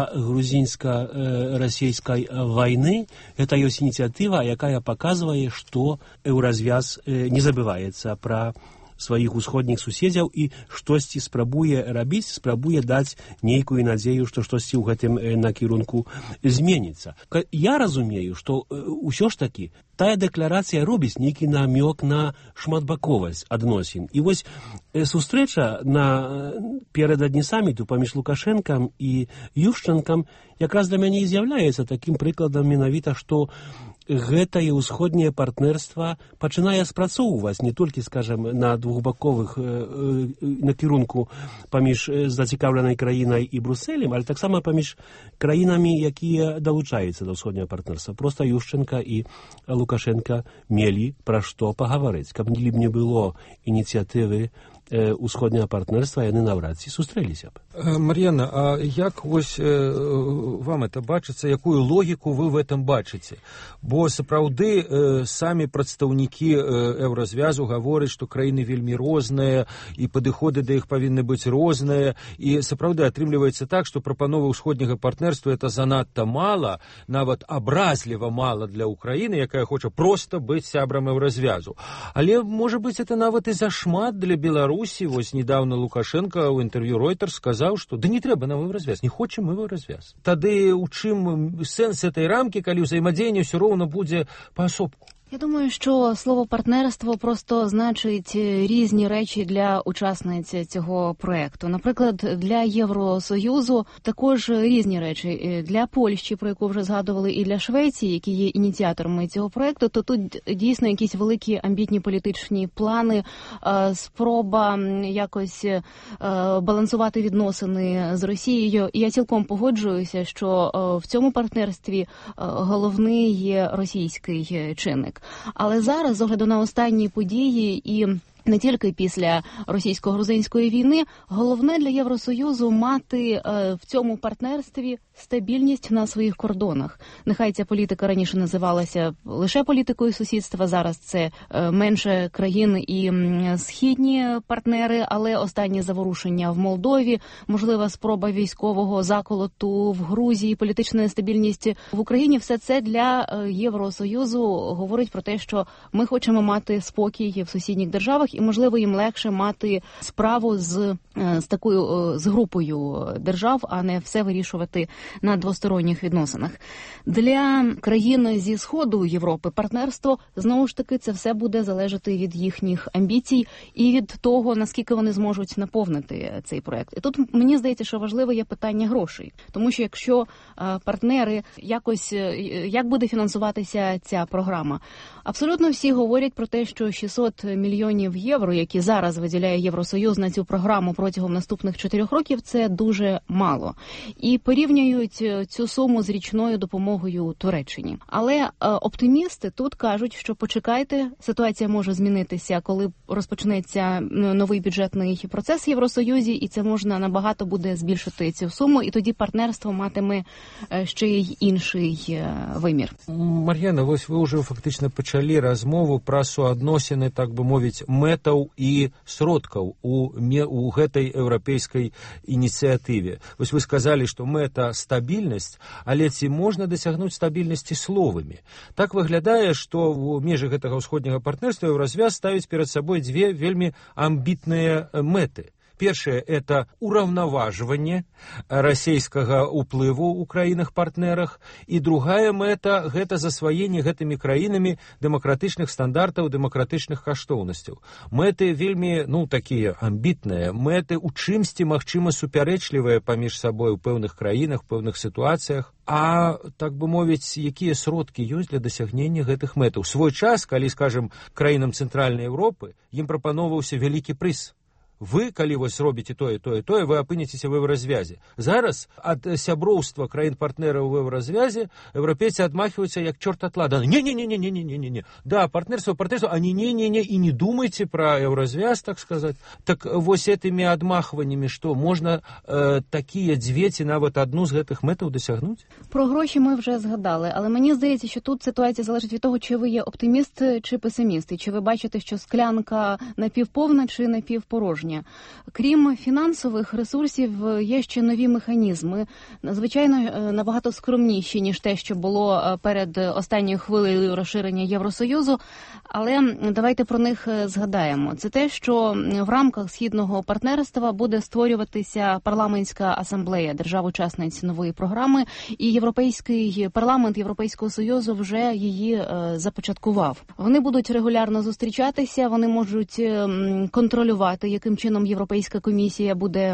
S8: грузінска-расійскай вайны гэта ёсць ініцыятыва, якая паказвае, што еўразвяз не забываецца пра сваіх усходніх суседзяў і штосьці спрабуе рабіць, спрабуе даць нейкую надзею, што штосьці ў гэтым накірунку зменіцца. Я разумею, што ўсё ж такі тая дэкларацыя робіць нейкі намёк на шматбаковасць адносін. І вось сустрэча на перададні саміту паміж Лукашэнкам і Ющэнкам якраз для мяне і з'яўляецца такім прыкладам менавіта, што гэтае ўсходняе партнерства пачынае спрацоўваць не толькі, скажем, на двухбаковых накірунку паміж зацікаўленай краінай і Брусэлем, але таксама паміж краінамі, якія далучаюцца да ўсходняга партнерства. Проста Ющенка і Лукашенка мелі пра што пагаварыць. Каб не было ініцыятывы усходняга партнерства, яны наўрад ці сустрэліся б.
S7: Мар'яна, а як вось вам это бачыцца, якую логіку вы в этом бачыце? Бо сапраўды самі прадстаўнікі еўразвязу гавораць, што краіны вельмі розныя і падыходы да іх павінны быць розныя, і сапраўды атрымліваецца так, што прапанова ўсходняга партнерства это занадта мала, нават абразліва мала для Украіны, якая хоча проста быць сябрам еўразвязу. Але, можа быць, это нават і зашмат для Беларусі. Вось недавно Лукашенко ў інтэрв'ю Reuters сказаў, што да не трэба нам еўразвяз, не хочам мы еўразвяз. Тады ў чым сэнс этой рамкі, калі ўзаемадзеянне ўсё роўна будзе паасобку?
S10: Я думаю, що слово партнерство просто значить різні речі для учасниць цього проекту. Наприклад, для Євросоюзу також різні речі. Для Польщі, про яку вже згадували, і для Швеції, які є ініціаторами цього проекту, то тут дійсно якісь великі амбітні політичні плани, спроба якось балансувати відносини з Росією. І я цілком погоджуюся, що в цьому партнерстві головний є російський чинник. Але зараз, з огляду на останні події і не тільки після російсько-грузинської війни, головне для Євросоюзу мати е, в цьому партнерстві стабільність на своїх кордонах. Нехай ця політика раніше називалася лише політикою сусідства, зараз це е, менше країн і м, східні партнери, але останні заворушення в Молдові, можлива спроба військового заколоту в Грузії, політична нестабільність в Україні, все це для е, Євросоюзу говорить про те, що ми хочемо мати спокій в сусідніх державах, і, можливо, їм легше мати справу з, з такою, з групою держав, а не все вирішувати на двосторонніх відносинах. Для країн зі Сходу Європи партнерство, знову ж таки, це все буде залежати від їхніх амбіцій і від того, наскільки вони зможуть наповнити цей проект. І тут, мені здається, що важливе є питання грошей. Тому що якщо партнери якось, як буде фінансуватися ця програма? Абсолютно всі говорять про те, що шістсот мільйонів євро, які зараз виділяє Євросоюз на цю програму протягом наступних чотирьох років, це дуже мало. І порівнюють цю суму з річною допомогою Туреччині. Але оптимісти тут кажуть, що почекайте, ситуація може змінитися, коли розпочнеться новий бюджетний процес в Євросоюзі, і це можна набагато буде збільшити цю суму, і тоді партнерство матиме ще й інший вимір.
S7: Мар'яна, ось ви вже фактично почали розмову про суадносіни, так би мовити, мэтаў і сродкаў у, у гэтай еўрапейскай ініцыятыве. Вось вы сказалі, што мэта стабільнасць, але ці можна дасягнуць стабільнасці словамі? Так выглядае, што ў межах гэтага ўсходняга партнерства еўразвяз ставіць перад сабой дзве вельмі амбітныя мэты. Першае – это уравноваживание российского уплыву у краінах-партнерах, і другая мэта – гэта засвоение гэтымі краінамі дэмакратычных стандартаў, дэмакратычных каштоўнасцяў. Мэты вельмі, ну, такія амбітныя, мэты у чымсьці, магчыма, супярэчлівыя паміж сабой у пэўных краінах, у пэўных сітуацыях. А, так бы мовіць, якія сродкі ёсць для дасягнення гэтых мэтаў? Свой час, калі, скажем, краінам Цэнтральнай Еўропы, ім прапаноўваўся вялікі прыз. Вы, калі вось робіце тое, тое, тое, вы апынецеся в еўразвязе. Зараз ад сяброўства краін-партнераў в еўразвязе еўрапейцы адмахиваюцца як чорт ад ладана. Не-не-не-не-не-не-не-не. Да, партнерство, партнерство, а не-не-не-не, и не думайте про еўразвяз, так сказать. Так вось этими адмахваннями, что можна э, такія дзве ці нават адну з гэтых мэтаў дасягнуць?
S10: Про гроші ми вже згадали, але мені здається, що тут ситуація залежить від того, чи ви є оптиміст чи песиміст, і чи ви бачите, що склянка напівповна чи напівпорожня. Крім фінансових ресурсів, є ще нові механізми, звичайно, набагато скромніші, ніж те, що було перед останньою хвилею розширення Євросоюзу, але давайте про них згадаємо. Це те, що в рамках Східного партнерства буде створюватися парламентська асамблея держав-учасниць нової програми, і Європейський парламент Європейського Союзу вже її започаткував. Вони будуть регулярно зустрічатися, вони можуть контролювати, яким чином Європейська комісія буде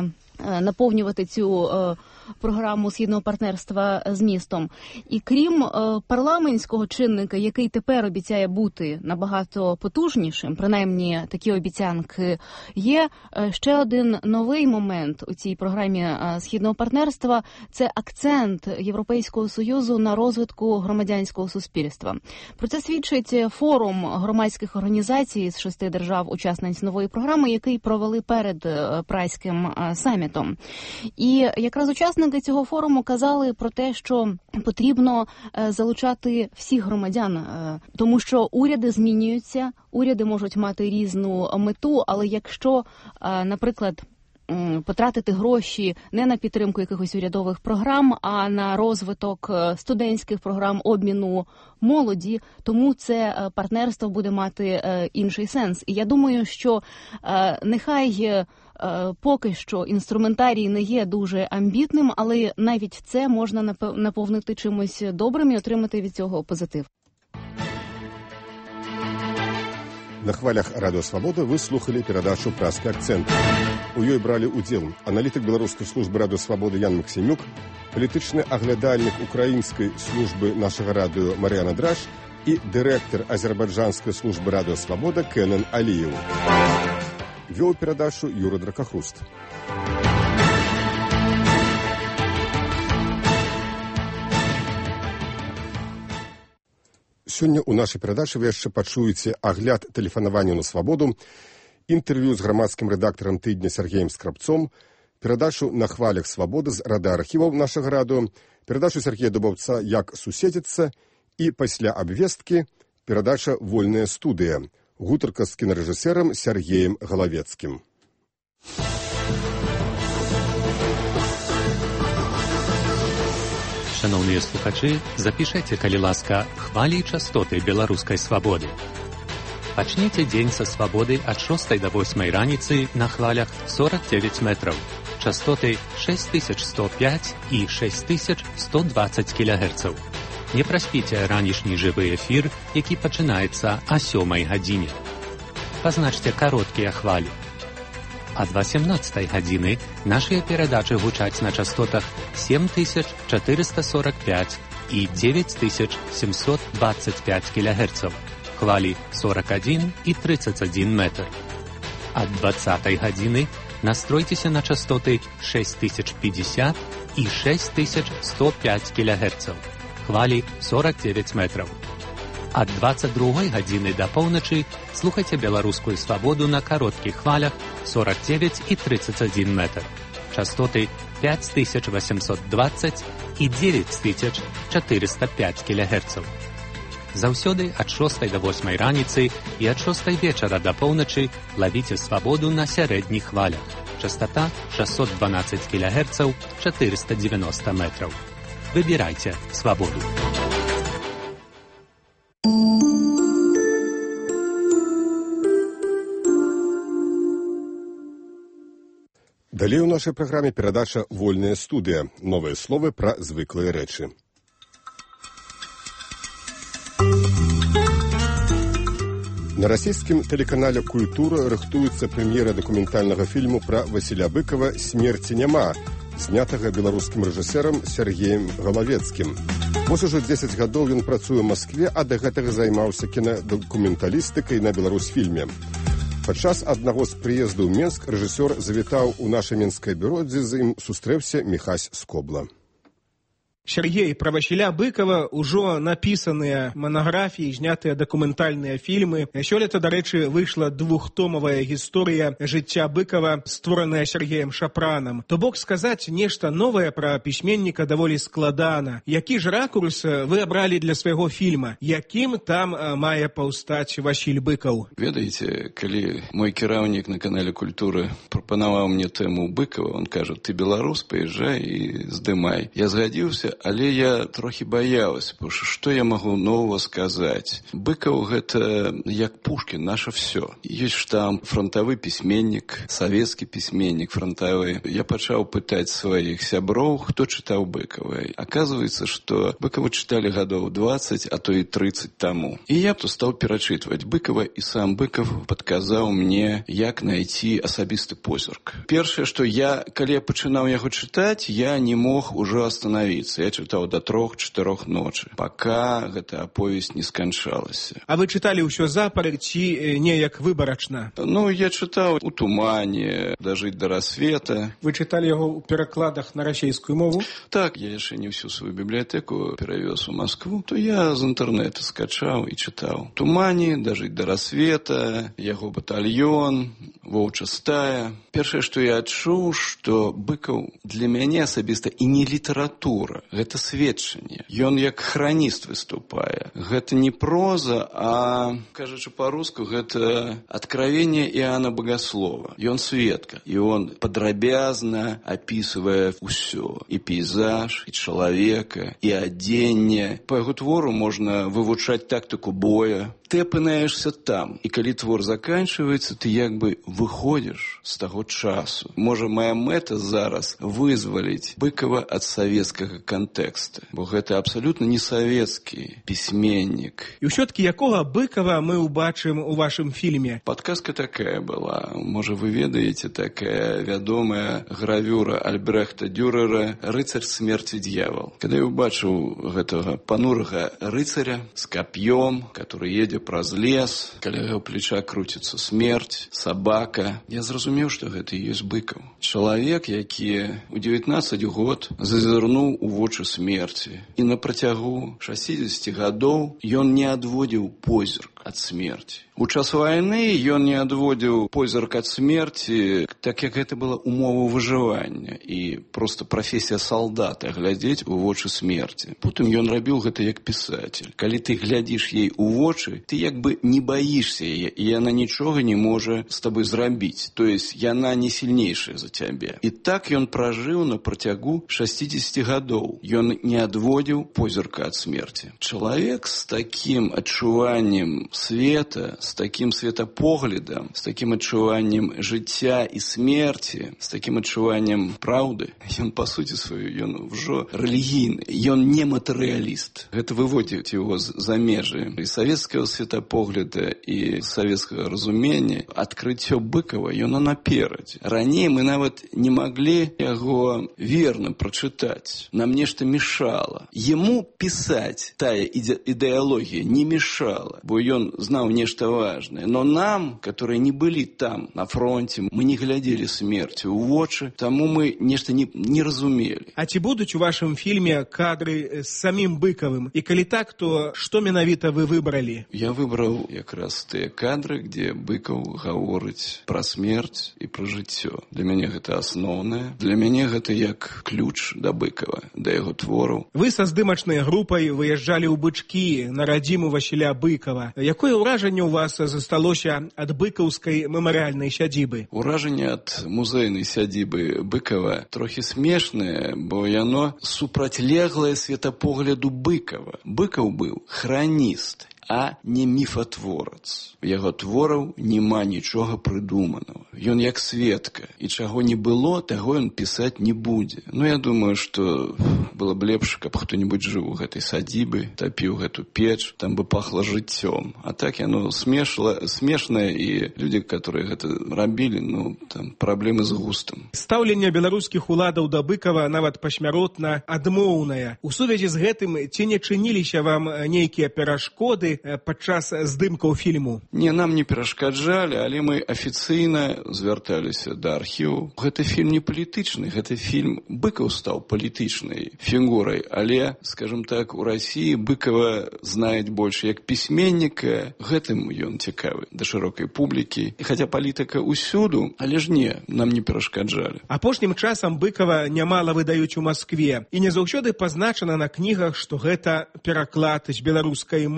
S10: наповнювати цю програму Східного партнерства змістом. І крім парламентського чинника, який тепер обіцяє бути набагато потужнішим, принаймні такі обіцянки є, ще один новий момент у цій програмі Східного партнерства – це акцент Європейського Союзу на розвитку громадянського суспільства. Про це свідчить форум громадських організацій з шести держав-учасниць нової програми, який провели перед Прайським самітом. І якраз учасники цього форуму казали про те, що потрібно залучати всіх громадян, тому що уряди змінюються, уряди можуть мати різну мету, але якщо, наприклад, потратити гроші не на підтримку якихось урядових програм, а на розвиток студентських програм обміну молоді, тому це партнерство буде мати інший сенс. І я думаю, що нехай поки що інструментарій не є дуже амбітним, але навіть це можна наповнити чимось добрим і отримати від цього позитив.
S2: На хвалях Радио Свобода вы слухали передачу «Празкі акценты». У ёй бралі ўдзел аналітык беларускай службы Радио Свобода Ян Максимюк, палітычны аглядальнік украінскай службы нашага радыё Мар'яна Драж і дырэктар азербайджанскай службы Радио Свобода Кенан Алиев. Вёў перадачу Юра Дракахруст. Сёння ў нашай перадачы вы яшчэ пачуеце агляд тэлефанавання на свабоду, інтэрв'ю з грамадскім рэдактарам тыдня Сергеем Скрабцом, перадачу на хвалях свабоды з радархіваў нашага радыё, перадачу Сергея Дубаўца «Як суседзіцца» і пасля абвесткі перадача «Вольная студыя», гутарка з кінарэжысэрам Сергеем Галавецкім.
S11: Шановныя слухачы, запішайце, калі ласка, хвалі і частоты беларускай свабоды. Пачніце дзень са свабоды ад шостай да восьмай раніцы на хвалях сорок девять метраў, частоты шесть тысяч сто пять і шесть тысяч сто двадцать кілогерцаў. Не праспіце ранішні жывы эфір, які пачынаецца о сёмай гадзіне. Пазначце кароткія хвалі. Ад восемнадцатай гадзіны нашыя перадачы гучаць на частотах семь тысяч четыреста сорок пять і девять тысяч семьсот двадцать пять кілогерцаў, хвалі сорок один і тридцать один метр. Ад двадцатай гадзіны настройцеся на частоты шесть тысяч пятьдесят і шесть тысяч сто пять кілогерцаў, хвалі сорок девять метров. Ад двадцать другой гадзіны да поўначы слухайце беларускую свабоду на кароткіх хвалях сорок девять і тридцать один метр, частоты пять тысяч восемьсот двадцать і девять тысяч четыреста пять кілогерцаў. Заўсёды ад шостай да восьмай раніцы і ад шостай вечара да поўначы лавіце свабоду на сярэдніх хвалях, частота шестьсот двенадцать кілогерцаў, четыреста девяносто метров. Выбирайте свободу.
S2: Далей у нашай праграме перадача «Вольная студыя». Новыя словы пра звыклыя рэчы. На расійскім тэлеканале «Культура» рыхтуецца прэм'ера дакументальнага фільму пра Васіля Быкова «Смерці няма», знятага беларускім рэжысэрам Сергеем Галавецкім. Вось ужо дзесяць гадоў ён працуе ў Маскве, а да гэтага займаўся кінадакументалістыкай на Беларусьфільме. Падчас аднаго з прыездаў ў Менск рэжысёр завітаў у наша менскае бюро, дзе з ім сустрэўся Міхась Скобла.
S12: Сергей, про Васіля Быкова ўжо напісаныя манаграфіі, знятыя дакументальныя фільмы. Сёлета, дарэчы, выйшла двухтомавая гісторыя жыцця Быкова, створаная Сергеем Шапранам. То бок сказаць нешта новае пра пісьменніка даволі складана. Які ж ракурс вы абралі для свайго фільма? Якім там мае паўстаць Васіль Быкаў?
S13: Ведаеце, калі мой кіраўнік на канале «Культура» прапанаваў мне тэму Быкова, он кажа, ты беларус, паязджай і здымай. Я згадзіўся, але я трохі баялась, потому что што я магу нового сказаць? Быкаў гэта як Пушкін, наше все. Ёсць штамп, фронтавы пісьменнік, савецкі пісьменнік фронтавы. Я пачаў пытаць сваіх сяброў, хто чытаў Быкава. Оказывается, что Быкава чыталі гадоў двадцать, а то і тридцать таму. І я то стаў перачытваць Быкава, і сам Быкаў падказаў мне, як найти асабісты позірк. Першае, што я, калі я пачынаў яго чытаць, я не мог ужо остановиться. Я чытаў до трох-чатырох ночы, пока гэта аповесць не сканчалася.
S12: А вы чыталі ўсё запар ці неяк выбарачна?
S13: Ну, я чытаў у тумане, дажыць до рассвета.
S12: Вы чыталі яго ў перакладах на расійскую мову?
S13: Так, я яшчэ не всю свою бібліятэку перавёз у Москву, то я з інтэрнэта скачаў і чытаў. Тумане, дажыць до рассвета, яго батальён, воўча стая. Першае, што я адчуў, што Быкаў для мяне асабіста і не літаратура, гэта сведчанне. Ён як храніст выступае. Гэта не проза, а, кажучы па-руску, гэта откровение Иоанна Богослова. Ён сведка, і он падрабязна апісвае ўсё. І пейзаж, і чалавека, і адзенне. Па яго твору можна вывучаць тактыку боя. Ты апынаешься там, і калі твор заканчивается, ты як бы выходишь з таго часу. Можа, моя мэта зараз вызваліць Быкава ад савецкага кантэкста, бо гэта абсолютно не савецкі пісьменнік.
S12: І ўсё-таки якога Быкава мы убачым у вашым фільме?
S13: Падказка такая была. Можа, вы ведаеце, такая вядомая гравюра Альбрехта Дюрера «Рыцарь смерти дьявол». Калі я убачыў гэтага панурага рыцаря з кап'ём, который едзе праз лес, каля яго плеча круціцца смерць, сабака, я зразумеў, што гэта і ёсць Быкаў. Чалавек, які ў дзевятнаццаць год зазірнуў у вочы смерці. І на працягу шасцідзесяці гадоў ён не адводзіў позірк ад смерці. У час вайны ён не адводзіў позірк ад смерці, так як гэта была умова выжывання і проста прафесія салдата глядзець у вочы смерці. Потым ён рабіў гэта як пісатель. Калі ты глядзіш ей у вочы, ты як бы не баішся яе, і яна нічога не можа з табой зрабіць. То есть яна не сильнейшая за цябе. І так ён пражыў на працягу шасцідзесяці гадоў. Ён не адводзіў позірка ад смерці. Чалавек з такім адчуваннем света, з такім светапоглядам, з такім адчуваннем жыцця і смерці, з такім адчуваннем праўды, ён па суці сваю, ён ўжо рэлігійны, ён не матэрыяліст. Гэта выводзіць яго за межы і савецкага светапогляда і савецкага разумення. Адкрыццё Быкава, ён наперадзе. Раней мы нават не маглі яго верна прачытаць. Нам нешта мешала. Яму пісаць тая ідэалогія не мешала, бо ён знаў нешта важное. Но нам, которые не были там, на фронте, мы не глядели смерти у вочы, тому мы нешта не, не разумели.
S12: А ці будуць у вашым фільме кадры з самім Быкавым? І калі так, то што менавіта вы выбралі?
S13: Я выбраў якраз тыя кадры, где Быкаў гаворыць пра смерць і пра жыццё. Для мяне гэта асноўнае. Для мяне гэта як ключ да Быкава, да яго твораў.
S12: Вы са здымачнай групай выязджалі ў Бычкі на радзіму Васіля Быкава. Якое ўражанне у вас засталося ад быкаўскай мемарыяльнай сядзібы?
S13: Уражанне ад музейнай сядзібы Быкава трохі смешнае, бо яно супрацьлеглае светапогляду Быкава. Быкаў быў храніст, а не міфатворац. У яго твораў няма нічога прыдуманага. Ён як сведка, і чаго не было, таго ён пісаць не будзе. Ну, я думаю, што было б лепш, каб хто-небудзь жыў у гэтай садзібы, тапіў гэту печ, там бы пахла жыццём. А так яно смешла, смешнае, і людзі, которые гэта рабілі, ну, там праблемы з густам.
S12: Стаўленне беларускіх уладаў да Быкава нават пасмяротна адмоўнае. У сувязі з гэтым ці не чыніліся вам нейкія перашкоды падчас здымкаў фільму?
S13: Не, нам не перашкаджалі, але мы афіцыйна звярталіся да архіву. Гэты фільм не палітычны, гэты фільм Быкаў стаў палітычнай фігурай, але, скажем так, у Расіі Быкава знаюць больш як пісьменніка, гэтым ён цікавы да шырокай публікі. І хаця палітыка ўсюду, але ж не, нам не перашкаджалі.
S12: Апошнім часам Быкава нямала выдаюць у Маскве, і не заўсёды пазначана на кнігах, што гэта пераклад з беларускай мовы.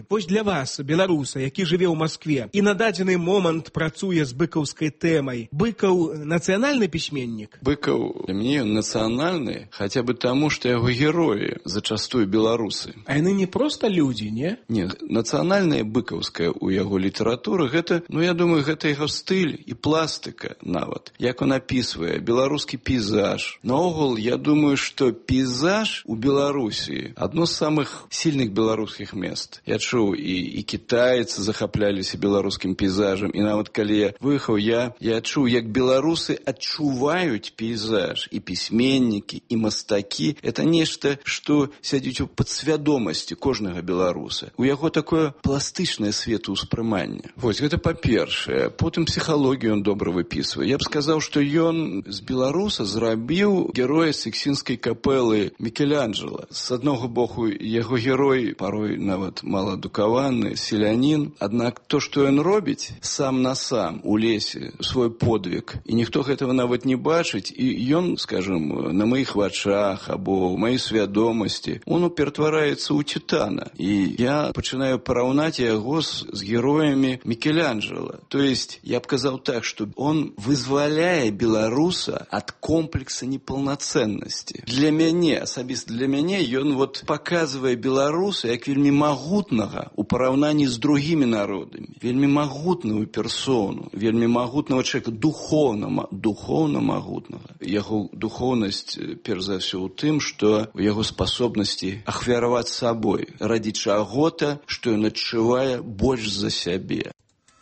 S12: беларусы. Вось для вас, беларуса, які жыве ў Маскве і на дадзены момант працуе з быкаўскай тэмай, Быкаў нацыянальны пісьменнік?
S13: Быкаў для мяне нацыянальны, хаця бы таму, што яго героі зачастую беларусы.
S12: А яны не проста людзі, не?
S13: Не, нацыянальная быкаўская ў яго літаратуры, гэта, ну я думаю, гэта яго стыль і пластыка нават. Як он апісвае беларускі пейзаж. Наогул, я думаю, што пейзаж у Беларусі адно з самых сильных беларускіх мест. Я чуў, і, і кітайцы захапляліся беларускім пейзажам, і нават калі я выехаў, я, я чуў, як беларусы адчуваюць пейзаж, і пісьменнікі, і мастакі. Это нешта, што сядзіць у падсвядомасці кожнага беларуса. У яго такое пластычнае светаўспрыманне. Вось, гэта па-першае. Потым псіхалогію он добра выпісвае. Я б сказаў, што ён з беларуса зрабіў героя Сікстынскай капэлы Мікеланджела. З аднаго боку, яго герой парой нават маладукаваны, селянін. Аднак то, што ён робіць сам на сам у лесе, свой подвиг, і ніхто гэтага нават не бачыць, і ён, скажем, на маіх вачах або ў маёй свядомасці, он ператвараецца ў титана. І я пачынаю параўнаць яго з, з героямі Мікеланджела. То есть, я б казаў так, што он вызваляе беларуса ад комплекса непаўнацэннасці. Для мяне, асабіста для мяне, ён вот паказвае беларуса як вельмі магутнага у параўнанні з другімі народамі. Вельмі магутную персону, вельмі магутнага чалавека, духоўна, духоўна магутнага. Яго духоўнасць, перш за ўсё, у тым, што у яго спасобнасці ахвяраваць сабой ради чаго-то, што ён адчувае больш за сябе.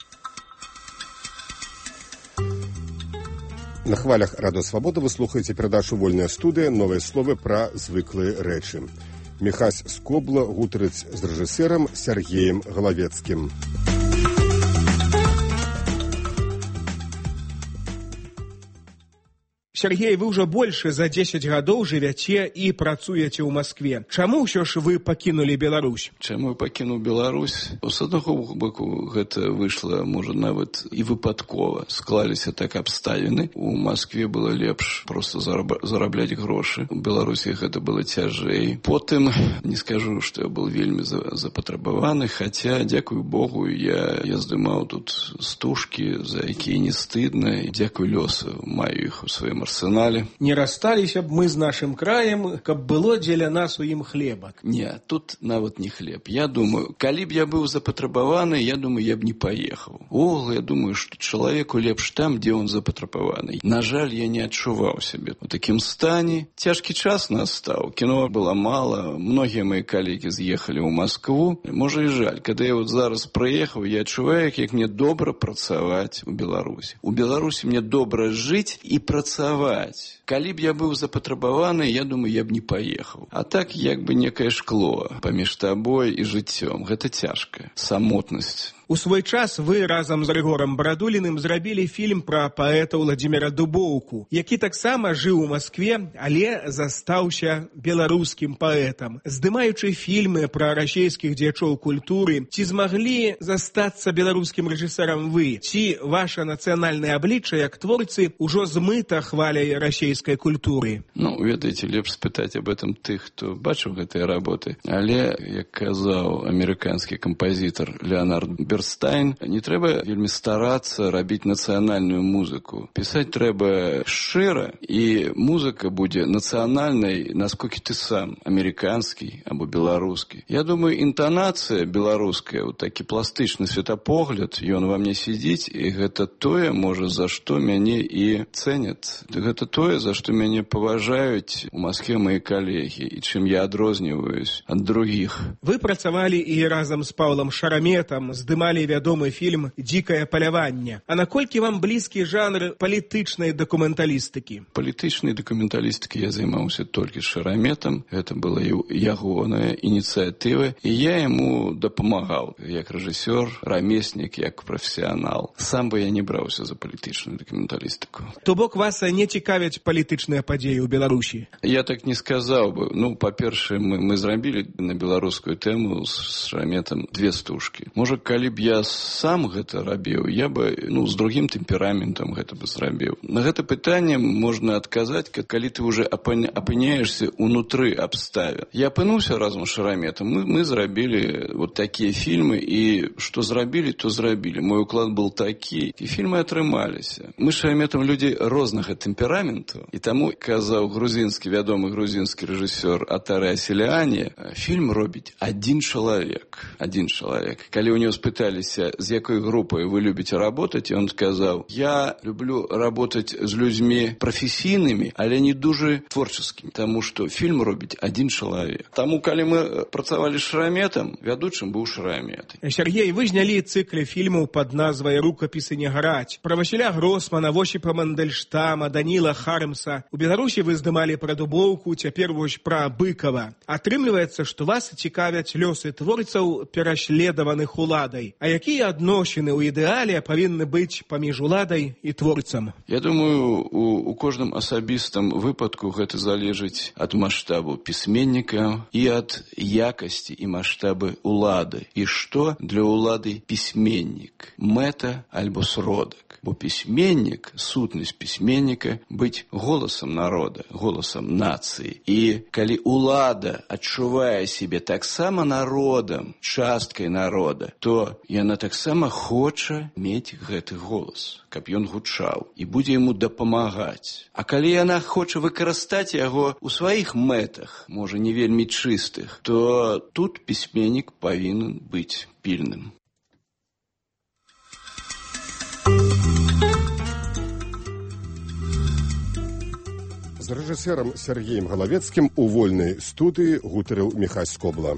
S2: На хвалях Радыё Свабода вы слухаеце перадачу «Вольная студыя. Новыя словы пра звыклыя рэчы». Міхась Скобла гутарыць з рэжысэрам Сергеем Галавецкім.
S12: Сергей, вы ўжо больше за дзесяць гадоў жывяце і працуеце ў Маскве. Чаму ўсё ж вы пакінулі Беларусь?
S13: Чаму я пакінуў Беларусь? З аднаго боку, гэта выйшла, можа, нават і выпадкова. Склаліся так абставіны. У Маскве было лепш проста зараб... зарабляць грошы. У Беларусі гэта было цяжэй. Потым, не скажу, што я был вельмі за... запатрабаваны, хаця, дзякую Богу, я, я здымаў тут стужкі, за якія не стыдна, і дзякую лёсу, маю іх у сваім арсенале.
S12: Не рассталіся б мы з нашым краем, каб было дзеля нас у ім хлеба.
S13: Не, тут нават не хлеб. Я думаю, калі б я быў запатрабаваны, я думаю, я б не паехаў. О, я думаю, што чалавеку лепш там, дзе он запатрабаваны. На жаль, я не адчуваў сябе у такім стане. Цяжкі час настаў. Кіно было мала. Многія мои калегі з'ехалі ў Маскву. Можа і жаль. Калі я вот зараз прыехаў, я адчуваю, як мне добра працаваць у Беларусі. У Беларусі мне добра жыць і працаваць. Калі б я быў запатрабаваны, я думаю, я б не паехаў. А так, як бы некае шкло паміж табой і жыццём. Гэта цяжка. Самотнасць.
S12: У свой час вы разам з Рыгорам Брадуліным зрабілі фільм пра паэта Владзіміра Дубоўку, які таксама жыў у Маскве, але застаўся беларускім паэтам. Здымаючы фільмы пра расейскіх дзеячоў культуры, ці змаглі застацца беларускім рэжысэрам вы? Ці ваша нацыянальнае аблічча як творцы ўжо змыта хваляй расейскай культуры?
S13: Ну, ведаеце, лепш спытаць об этом тых, хто бачыў гэтыя работы. Але, як казаў амерыканскі кампазітар Леонард Берстайн, не трэба вельмі старацца рабіць нацыянальную музыку. Пісаць трэба шчыра, і музыка будзе нацыянальнай, насколькі ты сам, амерыканскі або беларускі. Я думаю, інтанацыя беларуская, такі пластычны светапогляд, ён ва мне сидзіць, і гэта тое, можа, за што мяне і цэняць. Гэта тое, за што мяне паважаюць у Маскве мои калегі, і чым я адрозніваюсь ад другіх.
S12: Вы працавалі і разам з Паўлам Шараметам, здымалі вядомы фільм «Дзікае паляванне». А наколькі вам блізкі жанр палітычнай дакументалістыкі?
S13: Палітычнай дакументалістыкай я займаўся толькі з Шараметам. Гэта была ягоная ініцыятыва, і я яму дапамагаў як рэжысёр, рамеснік, як прафесіянал. Сам бы я не браўся за палітычную дакументалістыку.
S12: То бок вас не цікавяць палітычныя падзеі ў Беларусі?
S13: Я так не сказаў бы. Ну, па-першае, мы, мы зрабілі на беларускую тэму з Шараметам две стужкі. Можа, калі б я сам гэта рабіў, я бы, ну, з другім тэмпераментам гэта бы зрабіў. На гэта пытанне можна адказаць, калі ты уже апыняешься унутры абставін. Я апынуўся разам з Шараметам. Мы, мы зрабілі вот такія фільмы, і што зрабілі, то зрабілі. Мой уклад был такі, і фільмы атрымаліся. Мы з Шараметам людзі рознага тэмпераменту, і таму, казаў грузінскі, вядомы грузінскі рэжысёр Атаре Асіліані, фільм робіць адзін чалавек. Адзін чалавек. Калі ў него спыталіся, з якой групай вы любіце работаць, ён сказаў: я люблю работаць з людзьмі прафесійнымі, але не дужа творческімі, таму што фільм робіць адзін чалавек. Таму, калі мы працавалі з Шараметам, вядучым быў Шарамет.
S12: Сергей, вы знялі цыкле фільмаў пад назвай «Рукапісы не гараць». Пра Васіля Гросмана, Восіпа Мандельштама, Даніла Хармса. У Беларусі вы здымалі пра Дубоўку, цяпер вось пра Быкова. Атрымліваецца, што вас цікавяць лёсы творцаў, пераследаваных уладай. А якія адносіны ў ідэале павінны быць паміж уладай і творцам?
S13: Я думаю, у, у кожным асабістым выпадку гэта залежыць ад маштабу пісьменніка і ад якасці і маштабы улады. І што для улады пісьменнік? Мэта альбо сродак. Бо пісьменнік, сутнасць пісьменніка быць голасам народа, голасам нацыі. І калі улада адчувае сябе таксама народам, часткай народа, то яна таксама хоча мець гэты голас, каб ён гучаў, і будзе яму дапамагаць. А калі яна хоча выкарыстаць яго ў сваіх мэтах, можа не вельмі чыстых, то тут пісьменнік павінен быць пільным.
S2: З рэжысэрам Сергеем Галавецкім у вольнай студыі гутарыў Міхась Скобла.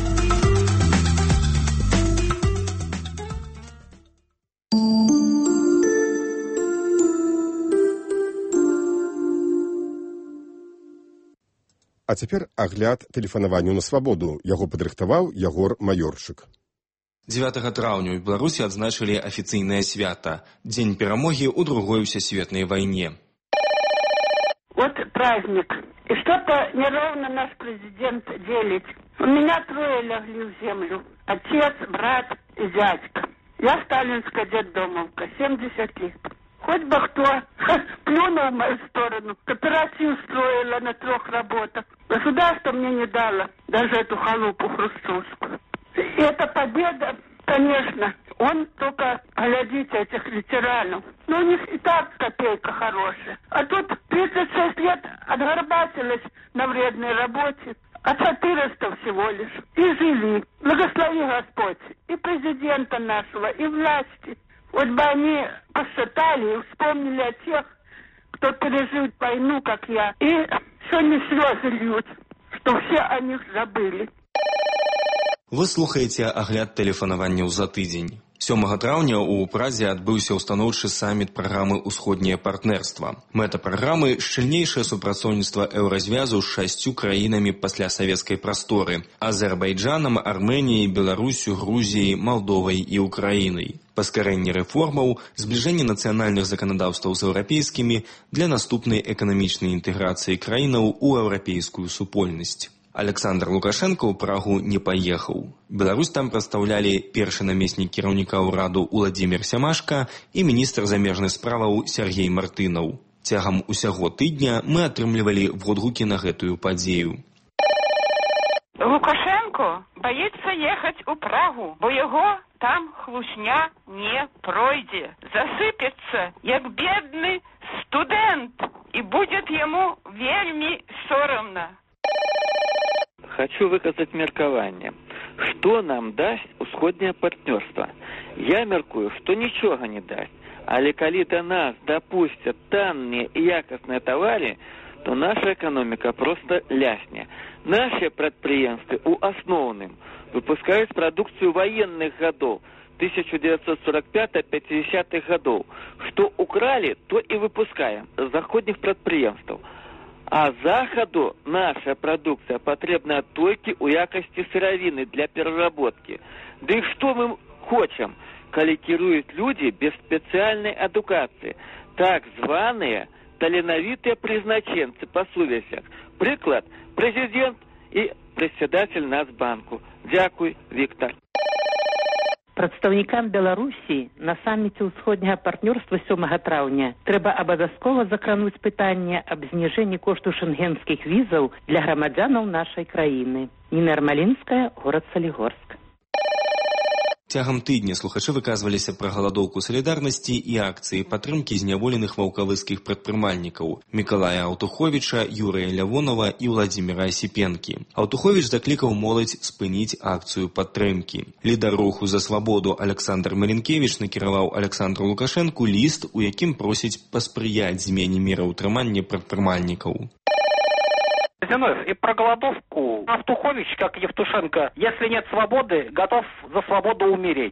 S2: А цяпер агляд тэлефанаванню на свабоду. Яго падрыхтаваў Ягор Маёрчык.
S14: дзевятага траўня ў Беларусі адзначылі афіцыйнае свята – Дзень перамогі ў другой сусветнай вайне.
S15: Вот праздник. И что-то неровно наш президент делит. У меня трое легли в землю. Отец, брат и дядька. Я сталинская детдомовка, семьдесят лет. Хоть бы кто плюнул в мою сторону. Кооперацию устроила на трех работах. Государство мне не дало даже эту халупу хрущевскую. И эта победа, конечно, он только, глядите, этих ветеранов. Ну, у них и так копейка хорошая. А тут тридцать шесть лет отгорбатились на вредной работе. А четыреста всего лишь. И жили. Благослови Господь. И президента нашего, и власти. Вот бы они посчитали и вспомнили о тех, кто пережил войну, как я. И сегодня слезы льют, что все о них забыли.
S14: Вы слухаеце агляд тэлефанаванняў за тыдзень. сёмага траўня ў Празе адбыўся ўстаноўчы саміт праграмы «Усходняе партнерства». Мэта праграмы – шчыльнейшае супрацоўніцтва еўразвязу з шасцю краінамі пасля савецкай прасторы – Азербайджанам, Арменіяй, Беларусю, Грузіяй, Малдовай і Украінай. Паскарэнне рэформаў, збліжэнне нацыянальных заканадаўстваў з еўрапейскімі для наступнай эканамічнай інтэграцыі краінаў у еўрапейскую супольнасць. Александр Лукашенко ў Прагу не паехаў. Беларусь там прадстаўлялі першы намеснік кіраўніка ўраду Уладзімір Сямашка і міністр замежных справаў Сергей Мартынаў. Цягам усяго тыдня мы атрымлівалі водгукі на гэтую падзею.
S16: Лукашенко боится ехать у Прагу, бо яго там хлусня не пройдзе. Засыпецца, як бедны студэнт, і будет ему вельмі сорамна.
S17: Хочу выказать меркаванне. Что нам даст усходнее партнерство? Я меркую, что ничего не даст. Але калі до нас допустят танные и якостные товары, то наша экономика просто лясне. Наши предприятия у основным выпускают продукцию военных годов тысяча девятьсот сорок пятого — пятидесятых годов. Что украли, то и выпускаем с заходних предприятий. А Заходу наша продукция потребна только у якости сыровины для переработки. Да и что мы хотим, коли кируют люди без специальной эдукации, так званые таленовитые призначенцы по совестях. Приклад – президент и председатель Нацбанку. Дякую, Виктор.
S18: Прадстаўнікам Беларусі на саміце ўсходняга партнёрства сёмага траўня трэба абавязкова закрануць пытанне аб зніжэнні кошту шэнгенскіх візаў для грамадзянаў нашай краіны. Ніна Ярмалінская, горад Салігорск.
S14: Цягам тыдня слухачы выказваліся пра галадоўку салідарнасці і акцыі падтрымкі зняволеных ваўкавыскіх прадпрымальнікаў Мікалая Аўтуховіча, Юрыя Лявонова і Владзіміра Асіпенкі. Аўтуховіч заклікаў моладзь спыніць акцыю падтрымкі. Лідар руху за свабоду Александр Маленкевіч накіраваў Александру Лукашэнку ліст, у якім просіць паспрыяць змене міраўтрымання прадпрымальнікаў.
S19: И про голодовку Автухович, как Евтушенко, если нет свободы, готов за свободу умереть.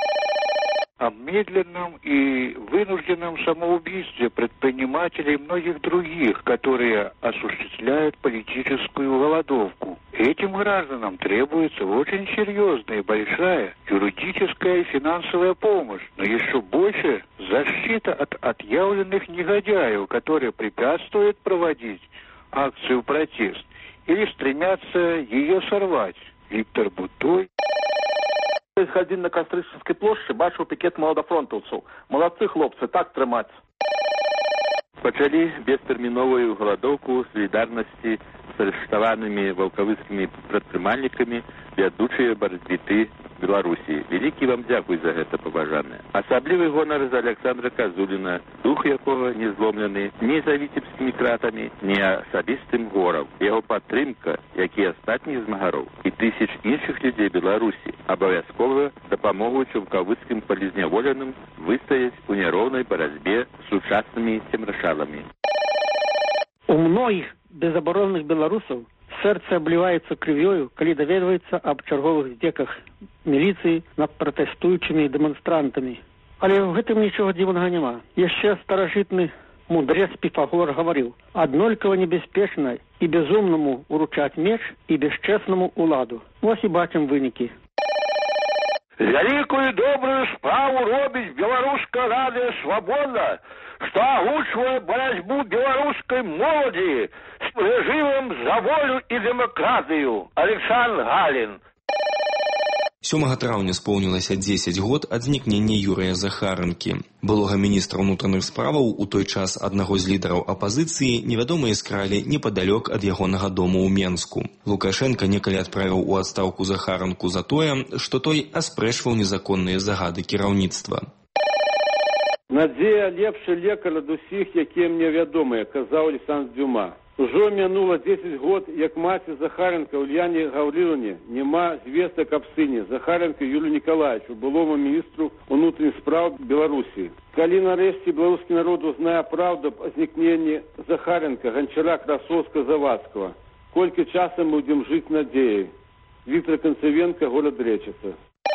S20: О медленном и вынужденном самоубийстве предпринимателей и многих других, которые осуществляют политическую голодовку. Этим гражданам требуется очень серьезная и большая юридическая и финансовая помощь, но еще больше защита от отъявленных негодяев, которые препятствуют проводить акцию «Протест» или стремятся ее сорвать. Виктор Бутой.
S19: Ходил на Кастрычевской площади, бачил пикет молодофронтовцев. Молодцы, хлопцы, так трымать.
S21: Пачалі бестэрміновую галадоўку салідарнасці з арыштаванымі ваўкавыскімі прадпрымальнікамі вядучыя барацьбіты Беларусі. Вялікі вам дзякуй за гэта, паважаныя. Асаблівы гонар за Александра Казуліна, дух якога не зломлены ні за віцебскімі кратамі, ні асабістым горам. Яго падтрымка, як і астатніх змагароў і тысяч іншых людзей Беларусі абавязкова дапамогуць ваўкавыскім палізняволеным выстаяць у няроўнай барацьбе з сучаснымі цемрашалами.
S22: У многих безоборонных белорусов сердце обливается кровью, коли доведывается об черговых здеках милиции над протестующими демонстрантами. Але в этом ничего дивного нема. Еще старожитный мудрец Пифагор говорил: однолькова небеспечно и безумному уручать меч, и бесчестному уладу. Вот и бачим выники.
S23: Великую добрую справу робить белорусская радио «Свобода», что огучивает борьбу белорусской молоди с режимом за волю и демократию. Александр Галин.
S14: сёмага траўня споўнілася дзесяць год ад знікнення Юрыя Захаранкі. Былога міністра ўнутраных справаў у той час аднаго з лідараў апазіцыі невядомыя скралі непадалёк ад ягонага дому ў Менску. Лукашенка некалі адправіў у адстаўку Захаранку за тое, што той аспрэчваў незаконныя загады кіраўніцтва.
S24: Надзея лепшы лекар ад усіх, якія мне вядомыя, казаў Александр Дюма. Ужо мінула дзесяць год, як маці Захаранка Ульяне Гаўрилаўне няма звестак аб сыне Захаранка Юрію Нікалаевичу, былому міністру унутраных спраў Беларусі. Калі нарэшце беларускі народ узнае праўду аб знікненні Захаранка, Гончара, Красовска, Завадскага, колькі часу мы будзем жыць надзеяй? Віктор Концевенко, город Речица.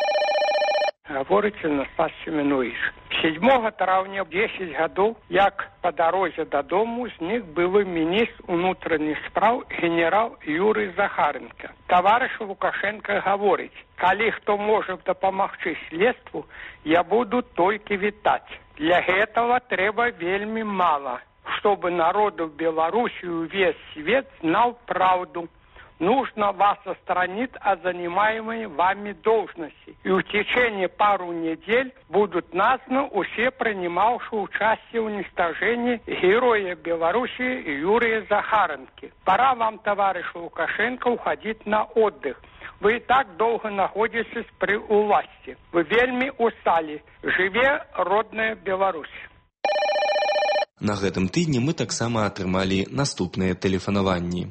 S25: Гаворыце Настас Семенович. седьмога траўня дзесяць гадоў, як па дарозе дадому знік былы міністр унутраных спраў генерал Юрый Захаранка. Таварыш Лукашенко гаворыць: калі хто можа дапамагчы следству, я буду толькі вітаць. Для гэтага трэба вельмі мала, чтобы народу Беларусі увесь свет знал правду. Нужно вас отстранить от занимаемой вами должности. И в течение пару недель будут названы все принимавшие участие в уничтожении героя Беларуси Юрия Захаранки. Пора вам, товарищ Лукашенко, уходить на отдых. Вы и так долго находитесь при власти. Вы вельми устали. Живе родная Беларусь.
S14: На гэтым тыдні мы таксама атрымалі наступныя тэлефанаванні.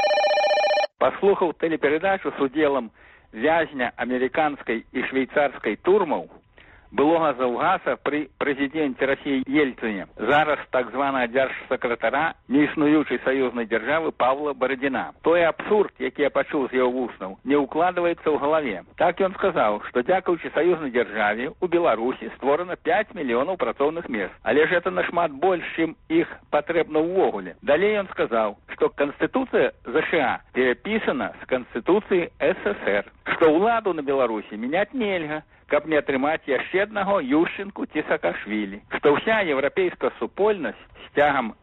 S26: Послухав телепередачу з уділом в'язня американської і швейцарської турмов, былого завгаса при президенті Росії Єльцині, зараз так званого держсекретаря неіснуючої союзної держави Павла Бородіна. Той абсурд, який я почув з його вуснов, не укладывается в голове. Так он сказал, что дякуючи союзной державе у Беларуси створено пять миллионов працовных мест. Але ж это нашмат больше, чем их потребно увогуле. Далее он сказал, что Конституция США переписана с Конституцией СССР, что уладу на Беларуси менять нельга, каб не атрымаць яшчэ аднаго Ющенку ці Саакашвілі, што ўся еўрапейская супольнасць з цягам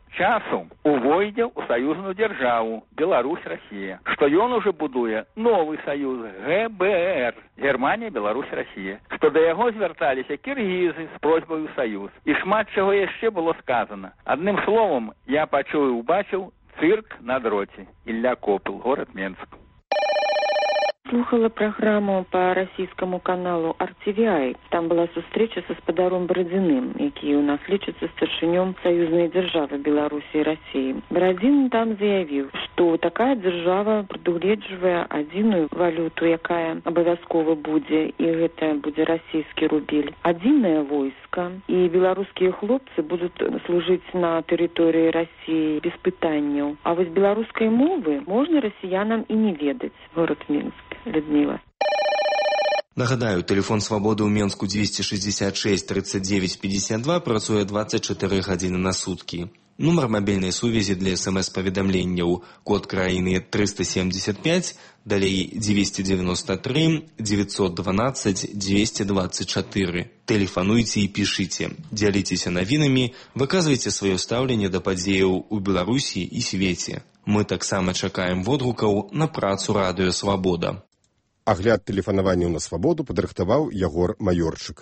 S26: часу увойдзе ў саюзную дзяржаву Беларусь, Россия, што ён уже будуе новы саюз Гэ Бэ Эр, Германія, Беларусь, Россия, што да яго звярталіся кіргізы з просьбаю саюз. І шмат чаго яшчэ было сказано. Адным словом, я пачуў і убачыў цирк на дроце. Ілля Копыл, город Менск.
S1: Слухала программу по российскому каналу ар ти ви ай. Там была встреча со спадаром Бородиным, який у нас лічыцца старшынём союзной державы Беларуси и России. Бородин там заявил, что такая держава прадугледжвае адзіную валюту, якая абавязкова будзе, и гэта будзе российский рубель, адзінае войска, и беларускія хлопцы будут служить на территории России без пытанняў. А вось беларускай мовы можна расіянам и не ведаць. Город Минск. Людмила.
S14: Нагадаю, тэлефон свабоды ў Менску двести шестьдесят шесть тридцать девять пятьдесят два працуе двадцать четыре гадзіны на суткі. Нумар мабільнай сувязі для смс-паведамленняў код краіны триста семьдесят пять, далей девятьсот девяносто три девятьсот двенадцать двести двадцать четыре. Тэлефануйце і пішыце, дзяліцеся навінамі, выказвайце сваё стаўленне да падзеяў у Беларусі і свеце. Мы таксама чакаем водгукаў на працу радыё Свабода.
S2: Агляд тэлефанавання на свабоду падрыхтаваў Ягор Маёрчык.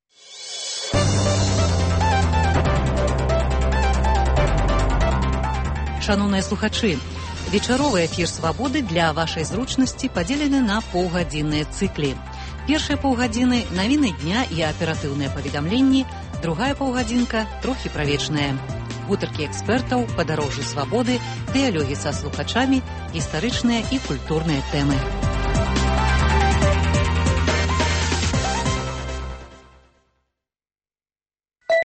S3: Шановныя слухачы, вечаровы эфір «Свабоды» для вашай зручнасці падзелены на паўгадзінныя цыклі. Першыя паўгадзіны – навіны дня і аператыўныя паведамленні, другая паўгадзінка – трохі правечная. Гутаркі экспертаў, падарожжы свабоды, дыялогі са слухачамі, гістарычныя і культурныя тэмы.